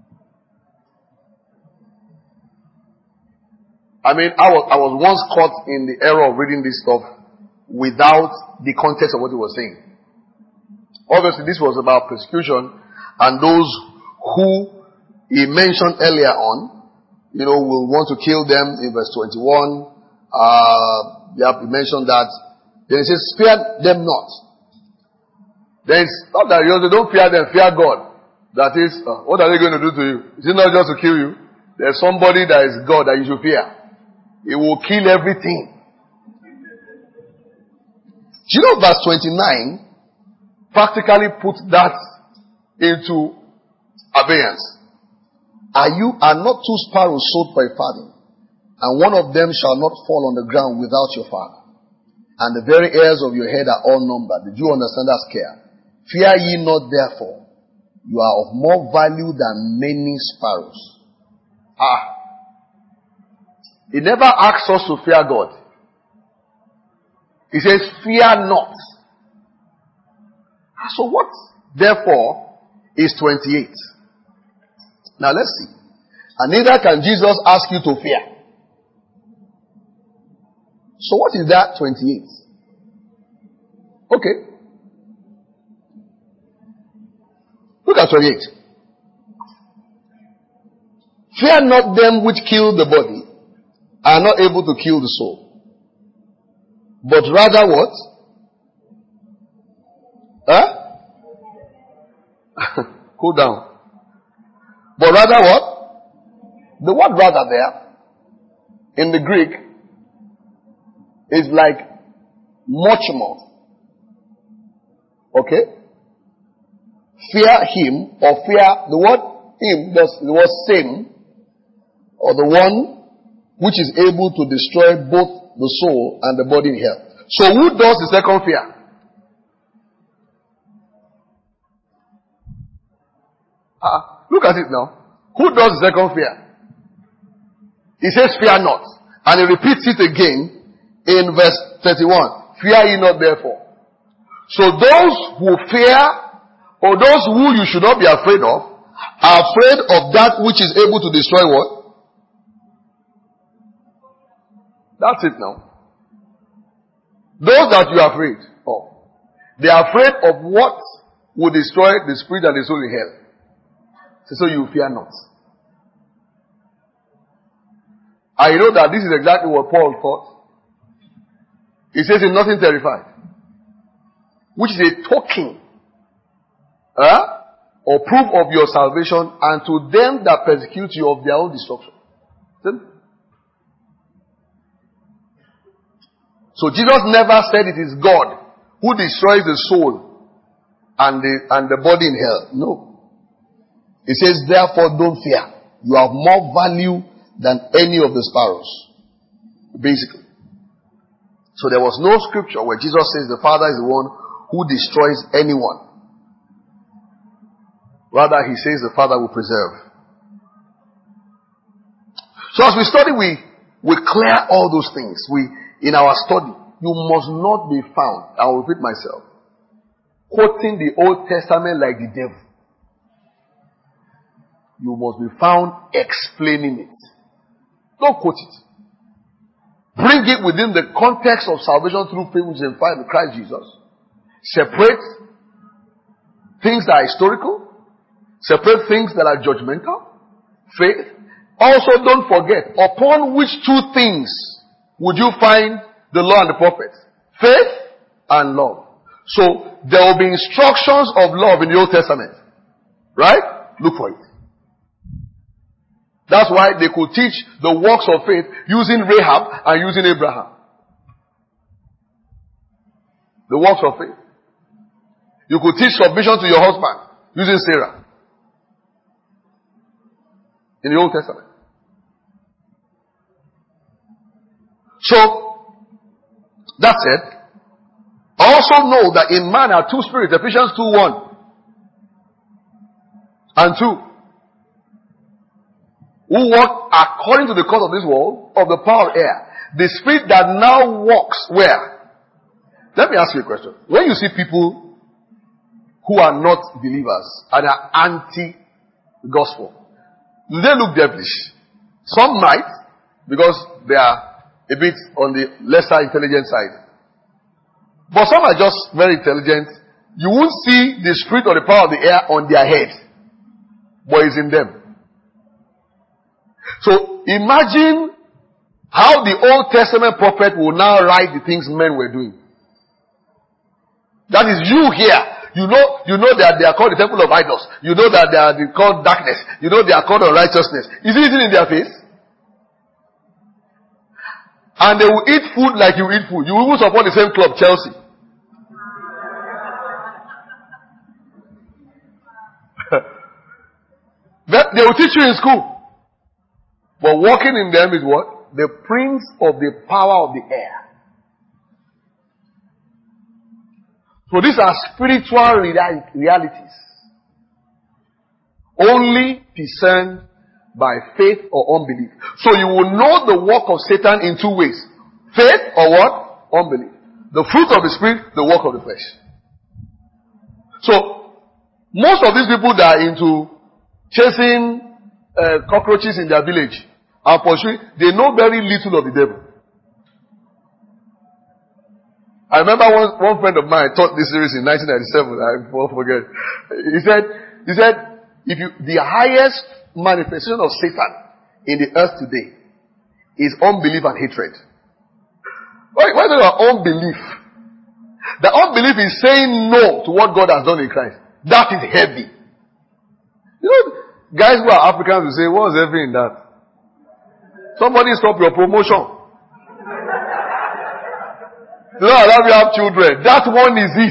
I mean, I was, I was once caught in the error of reading this stuff without the context of what he was saying. Obviously, this was about persecution, and those who he mentioned earlier on, you know, will want to kill them in verse twenty-one. Uh, yeah, he mentioned that. Then he says, fear them not. Then it's not that you don't fear them, fear God. That is, uh, what are they going to do to you? Is it not just to kill you? There's somebody that is God that you should fear. He will kill everything. Do you know verse twenty-nine practically put that into abeyance? Are you, are not two sparrows sold for a farthing, and one of them shall not fall on the ground without your Father? And the very hairs of your head are all numbered. Did you understand that scare? Fear ye not therefore. You are of more value than many sparrows. Ah. He never asks us to fear God. He says, fear not. So what, therefore, is twenty-eight? Now let's see. And neither can Jesus ask you to fear. So what is that twenty-eight? Okay. Look at twenty-eight. Fear not them which kill the body, are not able to kill the soul. But rather what? Huh? Cool down. But rather what? The word rather there, in the Greek, is like much more. Okay? Fear him, or fear, the word him, the word same, or the one which is able to destroy both the soul and the body in hell. So who does the second fear? Uh, look at it now. Who does the second fear? He says fear not. And he repeats it again in verse thirty-one. Fear ye not therefore. So those who fear, or those who you should not be afraid of, are afraid of that which is able to destroy what? That's it now. Those that you are afraid of, they are afraid of what will destroy the spirit and the soul in hell. So you fear not. I know that this is exactly what Paul thought. He says in nothing terrified, which is a token huh, or proof of your salvation, and to them that persecute you of their own destruction. See? So Jesus never said it is God who destroys the soul and the, and the body in hell. No. He says, therefore don't fear. You have more value than any of the sparrows. Basically. So there was no scripture where Jesus says the Father is the one who destroys anyone. Rather, he says the Father will preserve. So as we study, we, we clear all those things. We, in our study, you must not be found, I will repeat myself, quoting the Old Testament like the devil. You must be found explaining it. Don't quote it. Bring it within the context of salvation through faith which is in Christ Jesus. Separate things that are historical. Separate things that are judgmental. Faith. Also don't forget, upon which two things would you find the law and the prophets? Faith and love. So there will be instructions of love in the Old Testament. Right? Look for it. That's why they could teach the works of faith using Rahab and using Abraham. The works of faith. You could teach submission to your husband using Sarah. In the Old Testament. So, that said, also know that in man are two spirits, Ephesians two one and two. Who walk according to the course of this world, of the power of air. The spirit that now walks where? Let me ask you a question. When you see people who are not believers and are anti-gospel, do they look devilish? Some might, because they are a bit on the lesser intelligent side. But some are just very intelligent. You won't see the spirit or the power of the air on their head, but it's in them. So imagine how the Old Testament prophet will now write the things men were doing. That is you here. You know, you know that they are called the temple of idols. You know that they are called darkness. You know they are called unrighteousness. Is it written in their face? And they will eat food like you eat food. You will even support the same club, Chelsea. They will teach you in school. But walking in them is what? The prince of the power of the air. So these are spiritual realities. Only discerned by faith or unbelief. So you will know the work of Satan in two ways. Faith or what? Unbelief. The fruit of the spirit, the work of the flesh. So, most of these people that are into chasing uh, cockroaches in their village and pursuing, they know very little of the devil. I remember one, one friend of mine taught this series in nineteen ninety-seven. I won't forget. He said, he said, if you, the highest manifestation of Satan in the earth today is unbelief and hatred. Why, why is it unbelief? The unbelief is saying no to what God has done in Christ. That is heavy. You know, guys who are Africans will say, what's heavy in that? Somebody stop your promotion. You don't allow me to have children. That one is it.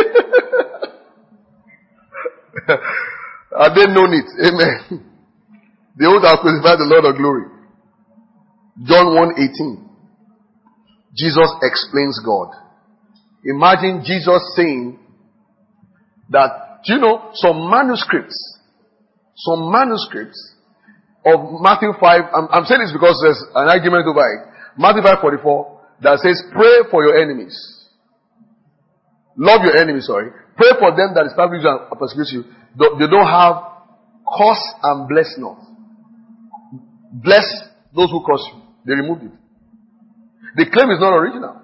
Have they known it? Amen. They would have crucified the Lord of glory. John one eighteen. Jesus explains God. Imagine Jesus saying that, do you know, some manuscripts, some manuscripts of Matthew five, I'm, I'm saying this because there's an argument over it. Matthew five forty-four that says, pray for your enemies. Love your enemies, sorry. Pray for them that establish you and persecute you. They don't have curse and bless not. Bless those who curse you. They removed it. The claim is not original.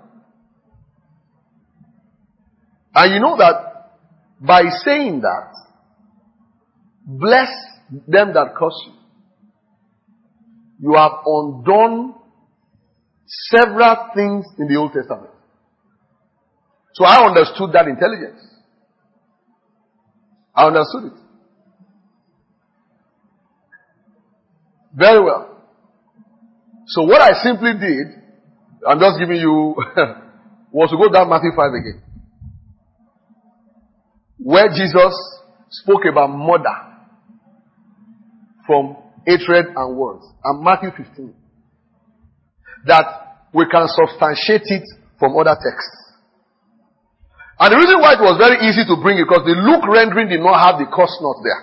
And you know that by saying that, bless them that curse you, you have undone several things in the Old Testament. So I understood that intelligence. I understood it. Very well. So what I simply did, I'm just giving you, was to go down Matthew five again. Where Jesus spoke about murder from hatred and words. And Matthew fifteen. That we can substantiate it from other texts. And the reason why it was very easy to bring it, because the Luke rendering did not have the curse not there.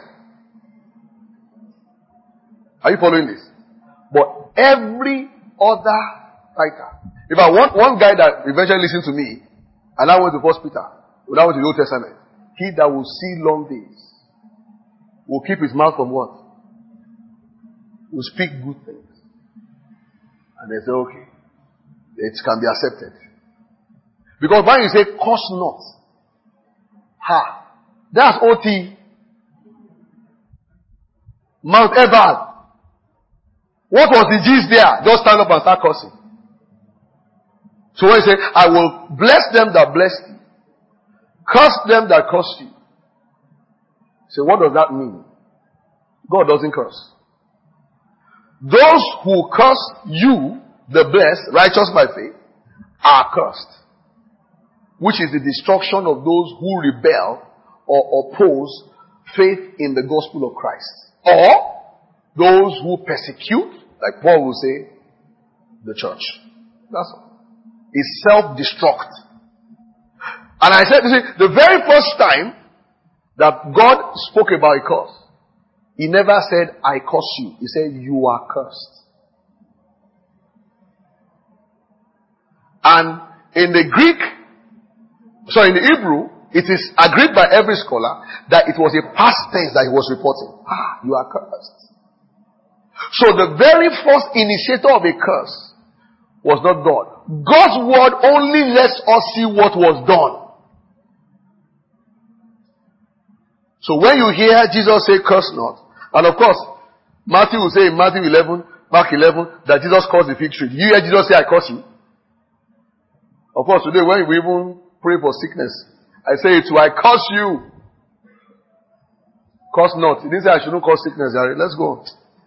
Are you following this? But every other writer. If I want one guy that eventually listened to me, and I went to First Peter, when I went to the Old Testament, he that will see long days will keep his mouth from what? Will speak good things. And they say, okay, it can be accepted. Because when you say, curse not, ha, that's O T. Mount Ebal. What was the gist there? Just stand up and start cursing. So when you say, I will bless them that bless you, curse them that curse you. So what does that mean? God doesn't curse. Those who curse you, the blessed, righteous by faith, are cursed. Which is the destruction of those who rebel or oppose faith in the gospel of Christ. Or those who persecute, like Paul will say, the church. That's all. It's self-destruct. And I said, you see, the very first time that God spoke about a curse, He never said, I curse you. He said, you are cursed. And in the Greek, so in the Hebrew, it is agreed by every scholar that it was a past tense that he was reporting. Ah, you are cursed. So the very first initiator of a curse was not God. God's word only lets us see what was done. So when you hear Jesus say curse not, and of course, Matthew will say in Matthew eleven, Mark eleven, that Jesus cursed the fig tree. You hear Jesus say, I curse you? Of course, today when we even pray for sickness, I say it to I curse you. Curse not. He didn't say I shouldn't cause sickness. Let's go.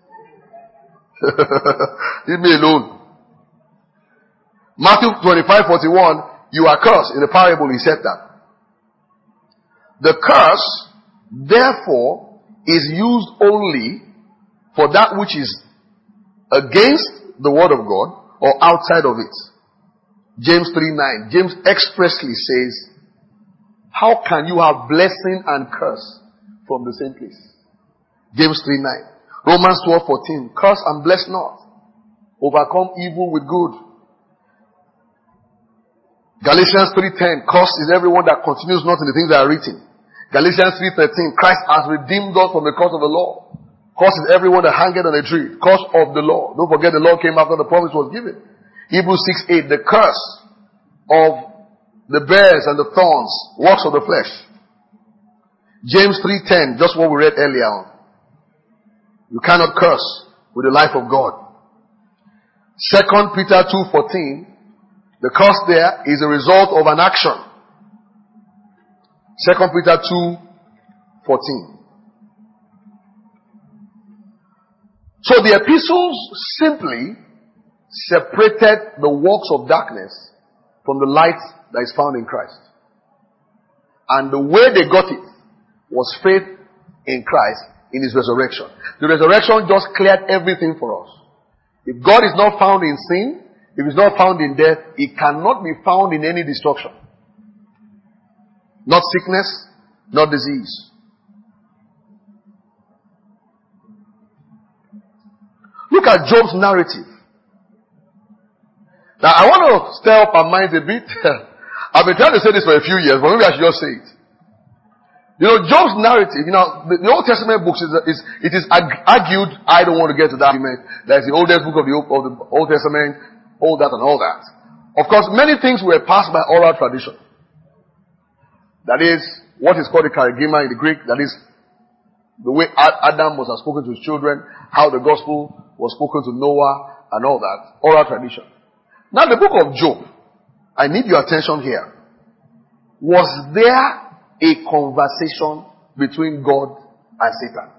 Leave me alone. Matthew twenty-five forty-one, you are cursed. In the parable he said that. The curse, therefore, is used only for that which is against the word of God or outside of it. James three nine. James expressly says, how can you have blessing and curse from the same place? James three nine. Romans twelve fourteen. Curse and bless not. Overcome evil with good. Galatians three ten. Curse is everyone that continues not in the things that are written. Galatians three thirteen. Christ has redeemed us from the curse of the law. Cursed is everyone that hangeth on a tree. Curse of the law. Don't forget the law came after the promise was given. Hebrews six eight, the curse of the bears and the thorns, works of the flesh. James three ten, just what we read earlier on. You cannot curse with the life of God. Second Peter two fourteen, the curse there is a result of an action. Second Peter two fourteen. So the epistles simply separated the works of darkness from the light that is found in Christ. And the way they got it was faith in Christ in His resurrection. The resurrection just cleared everything for us. If God is not found in sin, if He's not found in death, He cannot be found in any destruction. Not sickness, not disease. Look at Job's narrative. Now I want to stir up our minds a bit. I've been trying to say this for a few years, but maybe I should just say it. You know, Job's narrative, you know, the, the Old Testament books is, is it is argued, I don't want to get to that argument, that's the oldest book of the, of the Old Testament, all that and all that. Of course, many things were passed by oral tradition. That is, what is called the charagima in the Greek, that is, the way Adam must have spoken to his children, how the gospel was spoken to Noah, and all that. Oral tradition. Now the book of Job, I need your attention here. Was there a conversation between God and Satan?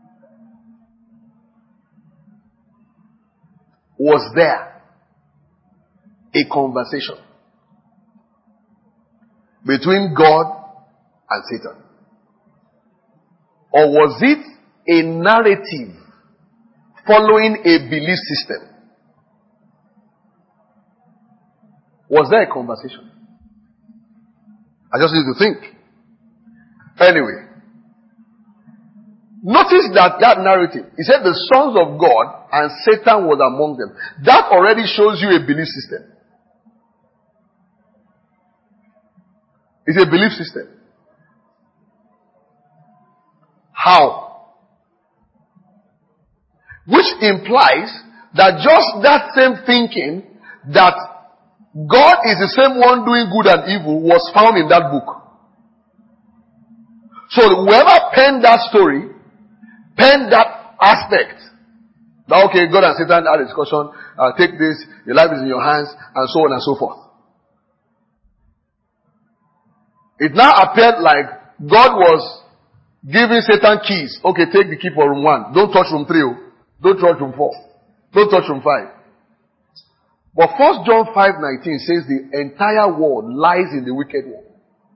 Was there a conversation between God and Satan? Or was it a narrative following a belief system? Was there a conversation? I just need to think. Anyway, notice that that narrative, he said the sons of God and Satan was among them. That already shows you a belief system. It's a belief system. How? Which implies that just that same thinking that God is the same one doing good and evil was found in that book. So whoever penned that story, penned that aspect. That okay, God and Satan had a discussion, uh, take this, your life is in your hands, and so on and so forth. It now appeared like God was giving Satan keys. Okay, take the key for room one. Don't touch room three. Don't touch room four. Don't touch room five. But First John five nineteen says the entire world lies in the wicked one.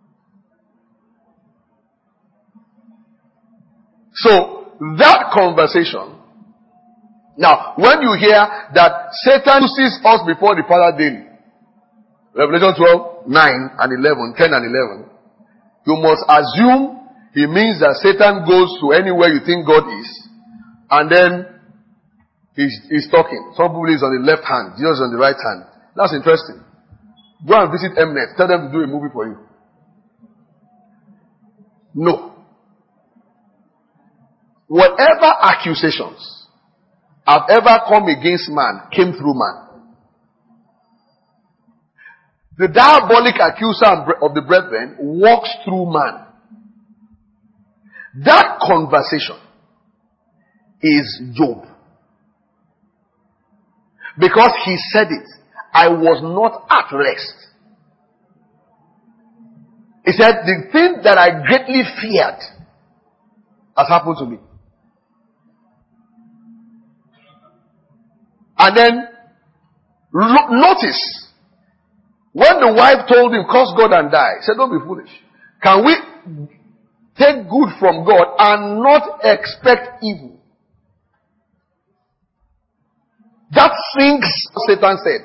So, that conversation. Now, when you hear that Satan sees us before the Father daily, Revelation twelve, nine and eleven, ten and eleven, you must assume he means that Satan goes to anywhere you think God is, and then He's, he's talking. Some people is on the left hand, Jesus is on the right hand. That's interesting. Go and visit Mnet. Tell them to do a movie for you. No. Whatever accusations have ever come against man came through man. The diabolic accuser of the brethren walks through man. That conversation is Job. Because he said it, I was not at rest. He said, the thing that I greatly feared has happened to me. And then, notice, when the wife told him, curse God and die, he said, don't be foolish. Can we take good from God and not expect evil? That sinks, Satan said.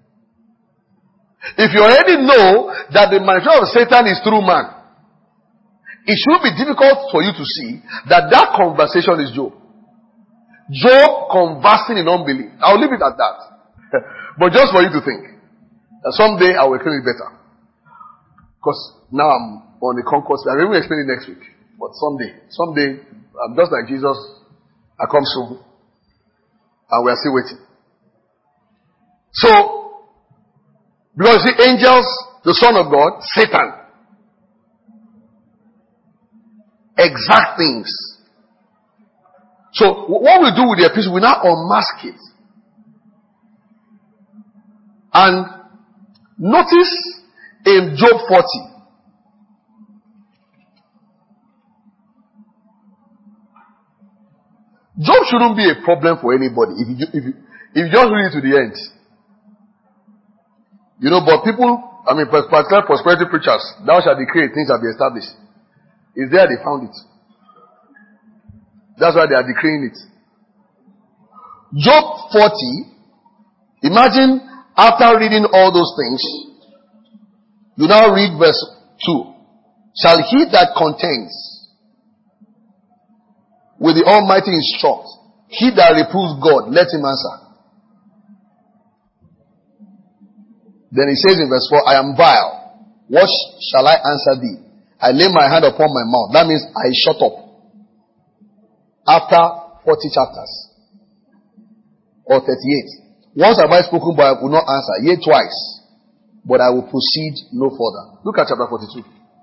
If you already know that the manifestation of Satan is through man, it should be difficult for you to see that that conversation is Job. Job conversing in unbelief. I'll leave it at that. But just for you to think that someday I will explain it better. Because now I'm on the concourse. I will explain it next week. But someday, someday, I'm just like Jesus. I come soon. And we are still waiting. So, because the angels, the Son of God, Satan, exact things. So, what we do with the epistle, we now unmask it. And notice in Job forty, Job shouldn't be a problem for anybody if you, if you, if you just read it to the end. You know, but people, I mean, particular prosperity preachers, thou shalt decree things shall be established. It's there they found it. That's why they are decreeing it. Job forty, imagine after reading all those things, you now read verse two. Shall he that contends with the Almighty instruct? He that reproves God, let him answer. Then he says in verse four, I am vile. What shall I answer thee? I lay my hand upon my mouth. That means I shut up. After forty chapters. Or thirty-eight. Once have I spoken, but I will not answer. Yea, twice. But I will proceed no further. Look at chapter forty-two.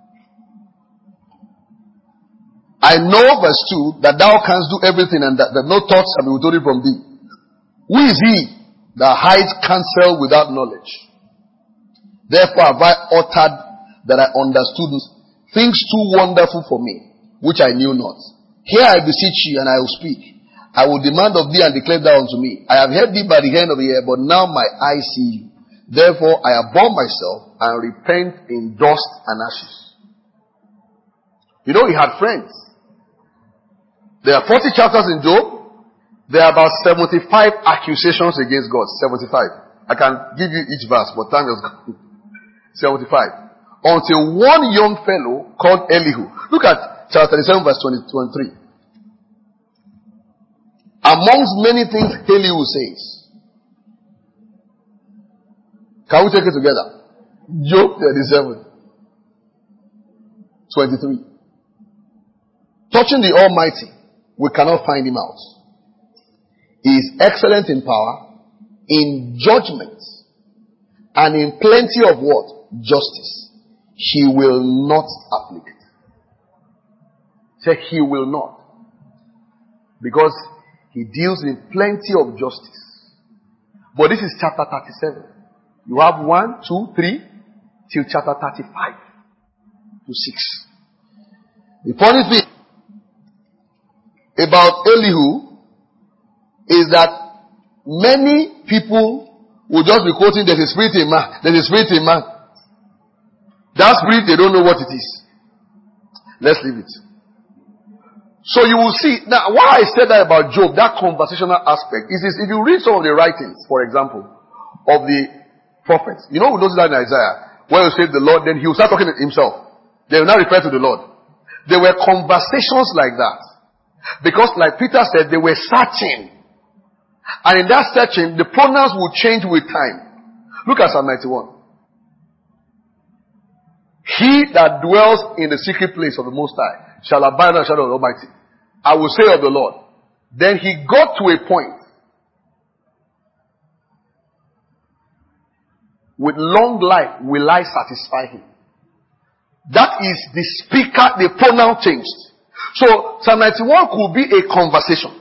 I know, verse two, that thou canst do everything and that, that no thoughts can be withholden from thee. Who is he that hides counsel without knowledge? Therefore have I uttered that I understood things too wonderful for me, which I knew not. Here I beseech you, and I will speak. I will demand of thee and declare thou unto me. I have heard thee by the hand of the ear, but now my eyes see you. Therefore I abhor myself and repent in dust and ashes. You know, he had friends. There are forty chapters in Job. There are about seventy-five accusations against God. seventy-five. I can give you each verse, but time is gone. seventy-five. Until one young fellow called Elihu. Look at chapter thirty-seven verse twenty, twenty-three. Amongst many things Elihu says. Can we take it together? Job thirty-seven. twenty-three. Touching the Almighty, we cannot find him out. He is excellent in power, in judgment, and in plenty of what? Justice. He will not afflict. Say, he will not. Because he deals in plenty of justice. But this is chapter thirty-seven. You have one, two, three, till chapter thirty-five to six. The funny thing about Elihu is that many people will just be quoting, there's a spirit in man, there's a spirit in man. That spirit, they don't know what it is. Let's leave it. So you will see, now why I said that about Job, that conversational aspect, is this: if you read some of the writings, for example, of the prophets, you know, we notice that in Isaiah, where you say the Lord, then he will start talking to himself. They will now refer to the Lord. There were conversations like that. Because like Peter said, they were searching. And in that searching, the pronouns will change with time. Look at Psalm ninety-one. He that dwells in the secret place of the Most High shall abide under the shadow of the Almighty. I will say of the Lord. Then he got to a point. With long life will I satisfy him. That is the speaker, the pronoun changed. So Psalm ninety-one could be a conversation.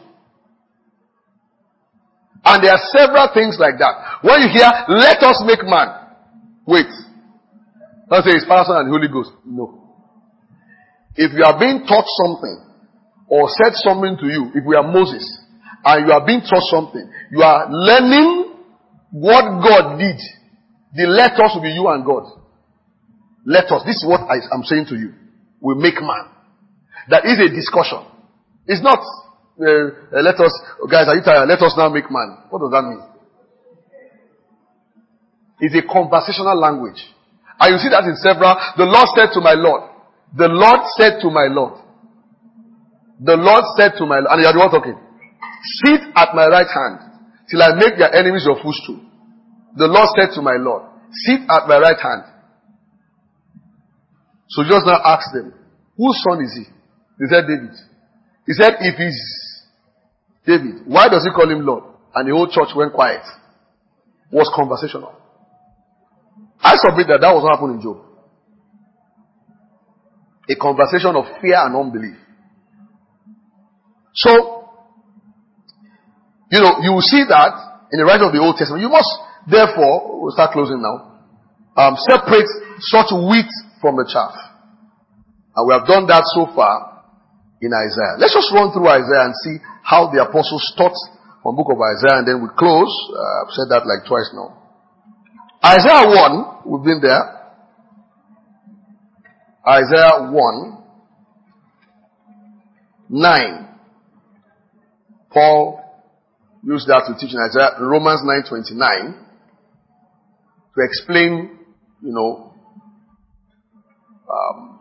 And there are several things like that. When you hear, let us make man. Wait. Don't say it's Father, Son, and Holy Ghost. No. If you are being taught something, or said something to you, if we are Moses, and you are being taught something, you are learning what God did. The let us will be you and God. Let us. This is what I am saying to you. We make man. That is a discussion. It's not, uh, uh, let us, guys, are you tired? Let us now make man. What does that mean? It's a conversational language. And you see that in several. The Lord said to my Lord. The Lord said to my Lord. The Lord said to my Lord. And you are the one talking. Sit at my right hand till I make their enemies your footstool. The Lord said to my Lord, sit at my right hand. So just now ask them, whose son is he? They said David. He said, if he's David. Why does he call him Lord? And the whole church went quiet. It was conversational. I submit that that was what happened in Job. A conversation of fear and unbelief. So, you know, you will see that in the writing of the Old Testament. You must, therefore, we'll start closing now, um, separate such wheat from the chaff. And we have done that so far in Isaiah. Let's just run through Isaiah and see how the apostles taught from the book of Isaiah, and then we close. Uh, I've said that like twice now. Isaiah one, we've been there. Isaiah one, nine. Paul used that to teach in Isaiah, Romans nine twenty-nine, to explain, you know, um,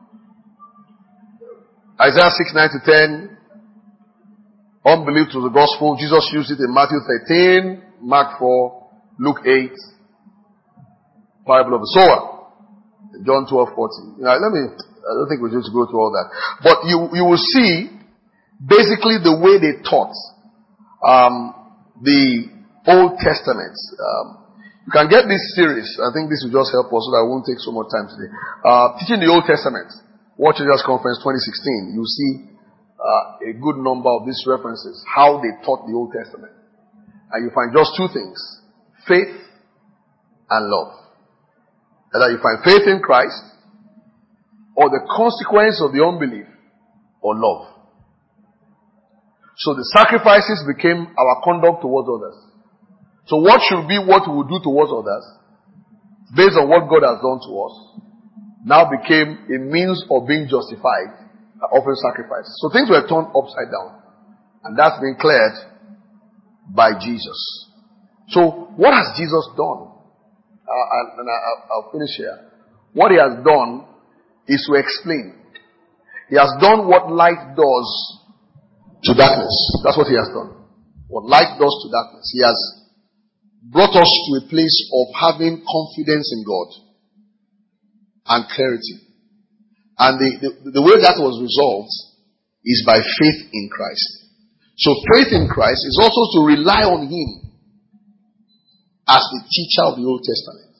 Isaiah six, nine to ten, unbelief to the gospel. Jesus used it in Matthew thirteen, Mark four, Luke eight, parable of the sower, John twelve, fourteen. You know, let me, I don't think we need to go through all that. But you, you will see basically the way they taught um, the Old Testament. Um, you can get this series. I think this will just help us so that I won't take so much time today. Uh, teaching the Old Testament. World Changers Conference twenty sixteen. You'll see uh, a good number of these references, how they taught the Old Testament. And you find just two things: faith and love. Either you find faith in Christ, or the consequence of the unbelief, or love. So the sacrifices became our conduct towards others. So what should be what we would do towards others, based on what God has done to us, now became a means of being justified by offering sacrifices. So things were turned upside down. And that's been cleared by Jesus. So what has Jesus done? Uh, and I, I'll finish here. What he has done is to explain. He has done what light does to darkness. That's what he has done. What light does to darkness. He has brought us to a place of having confidence in God and clarity. And the, the, the way that was resolved is by faith in Christ. So faith in Christ is also to rely on him as the teacher of the Old Testament.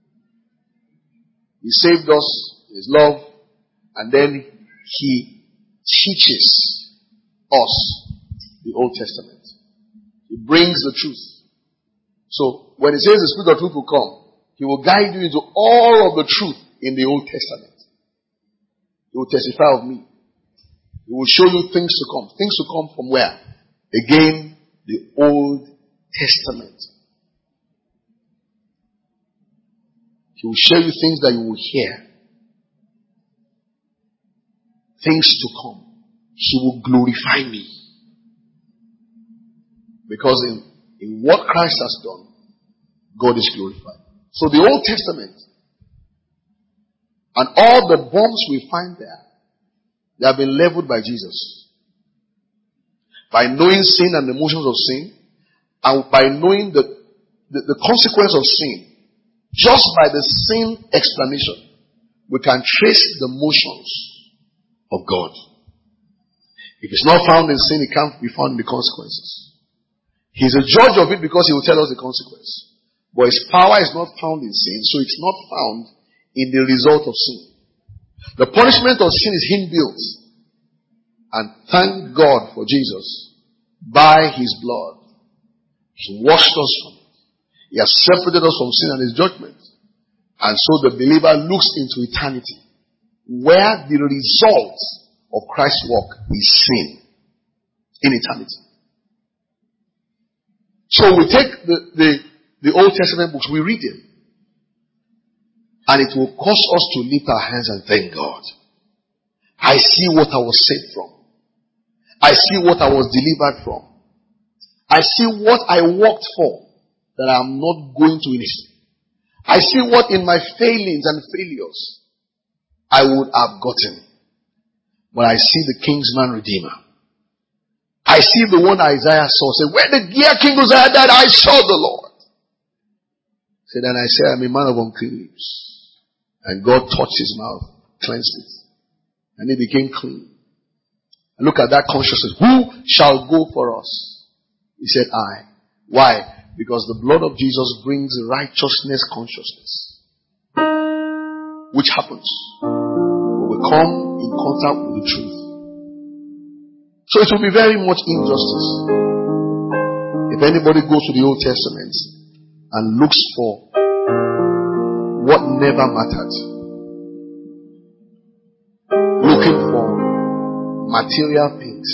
He saved us, his love, and then he teaches us the Old Testament. He brings the truth. So when he says the Spirit of truth will come, he will guide you into all of the truth in the Old Testament. He will testify of me. He will show you things to come. Things to come from where? Again, the Old Testament. He will show you things that you will hear. Things to come. He will glorify me. Because in, in what Christ has done, God is glorified. So the Old Testament and all the bombs we find there, they have been leveled by Jesus. By knowing sin and the emotions of sin, and by knowing the, the, the consequence of sin, just by the sin explanation, we can trace the motions of God. If it's not found in sin, it can't be found in the consequences. He's a judge of it because he will tell us the consequence. But his power is not found in sin, so it's not found in the result of sin. The punishment of sin is inbuilt. And thank God for Jesus. By his blood, he washed us from it. He has separated us from sin and his judgment. And so the believer looks into eternity, where the result of Christ's work is sin in eternity. So we take the, the, the Old Testament books, we read them, and it will cause us to lift our hands and thank God. I see what I was saved from. I see what I was delivered from. I see what I worked for that I'm not going to anything. I see what in my failings and failures I would have gotten. But I see the Kingsman Redeemer. I see the one Isaiah saw. Say, when the dear King Uzziah died, I saw the Lord. Said, and I said, I'm a man of unclean lips. And God touched his mouth, cleansed it. And he became clean. And look at that consciousness. Who shall go for us? He said, I. Why? Because the blood of Jesus brings righteousness consciousness. Which happens when we come in contact with the truth. So it will be very much injustice if anybody goes to the Old Testament and looks for what never mattered, looking for material things.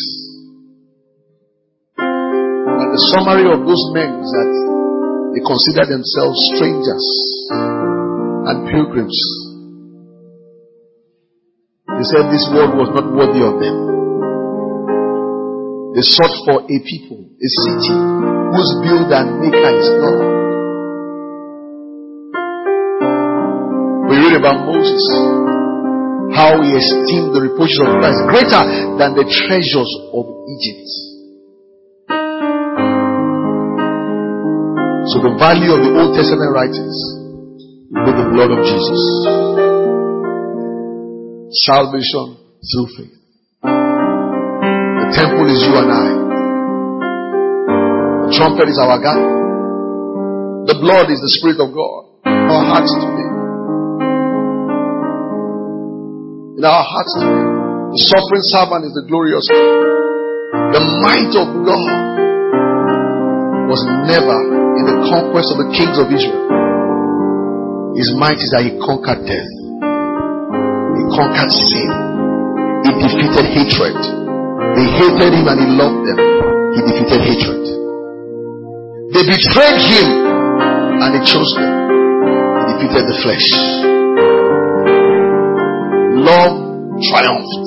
And the summary of those men is that they consider themselves strangers and pilgrims. They said this world was not worthy of them. They sought for a people, a city, whose builder and maker is God. We read about Moses, how he esteemed the reproaches of Christ greater than the treasures of Egypt. So the value of the Old Testament writings with the blood of Jesus. Salvation through faith. The temple is you and I. The trumpet is our God. The blood is the Spirit of God. Our hearts today. In our hearts today. The suffering servant is the glorious God. The might of God was never in the conquest of the kings of Israel. His might is that he conquered death. He conquered sin. He defeated hatred. They hated him and he loved them. He defeated hatred. They betrayed him and he chose them. He defeated the flesh. Love triumphed.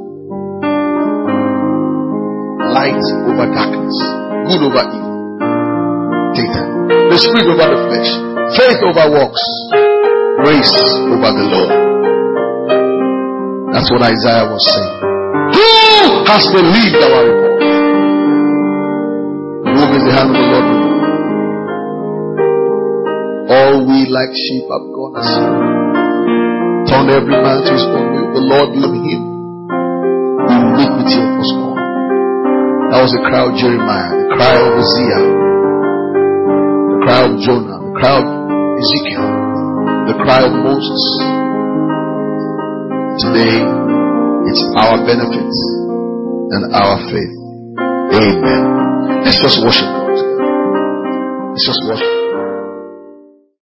Light over darkness. Good over evil. Satan. The spirit over the flesh. Faith over works. Grace over the law. That's what Isaiah was saying. Who has believed our report? Whom is the hand of the Lord with you? All we like sheep have gone astray. Turn every man to his own way. The Lord will him. The iniquity of us all. That was the cry of Jeremiah, the cry of Hosea, the cry of Jonah, the cry of Ezekiel, the cry of Moses. Today, it's our benefit and our faith. Amen. Let's just worship God together. Let's just worship.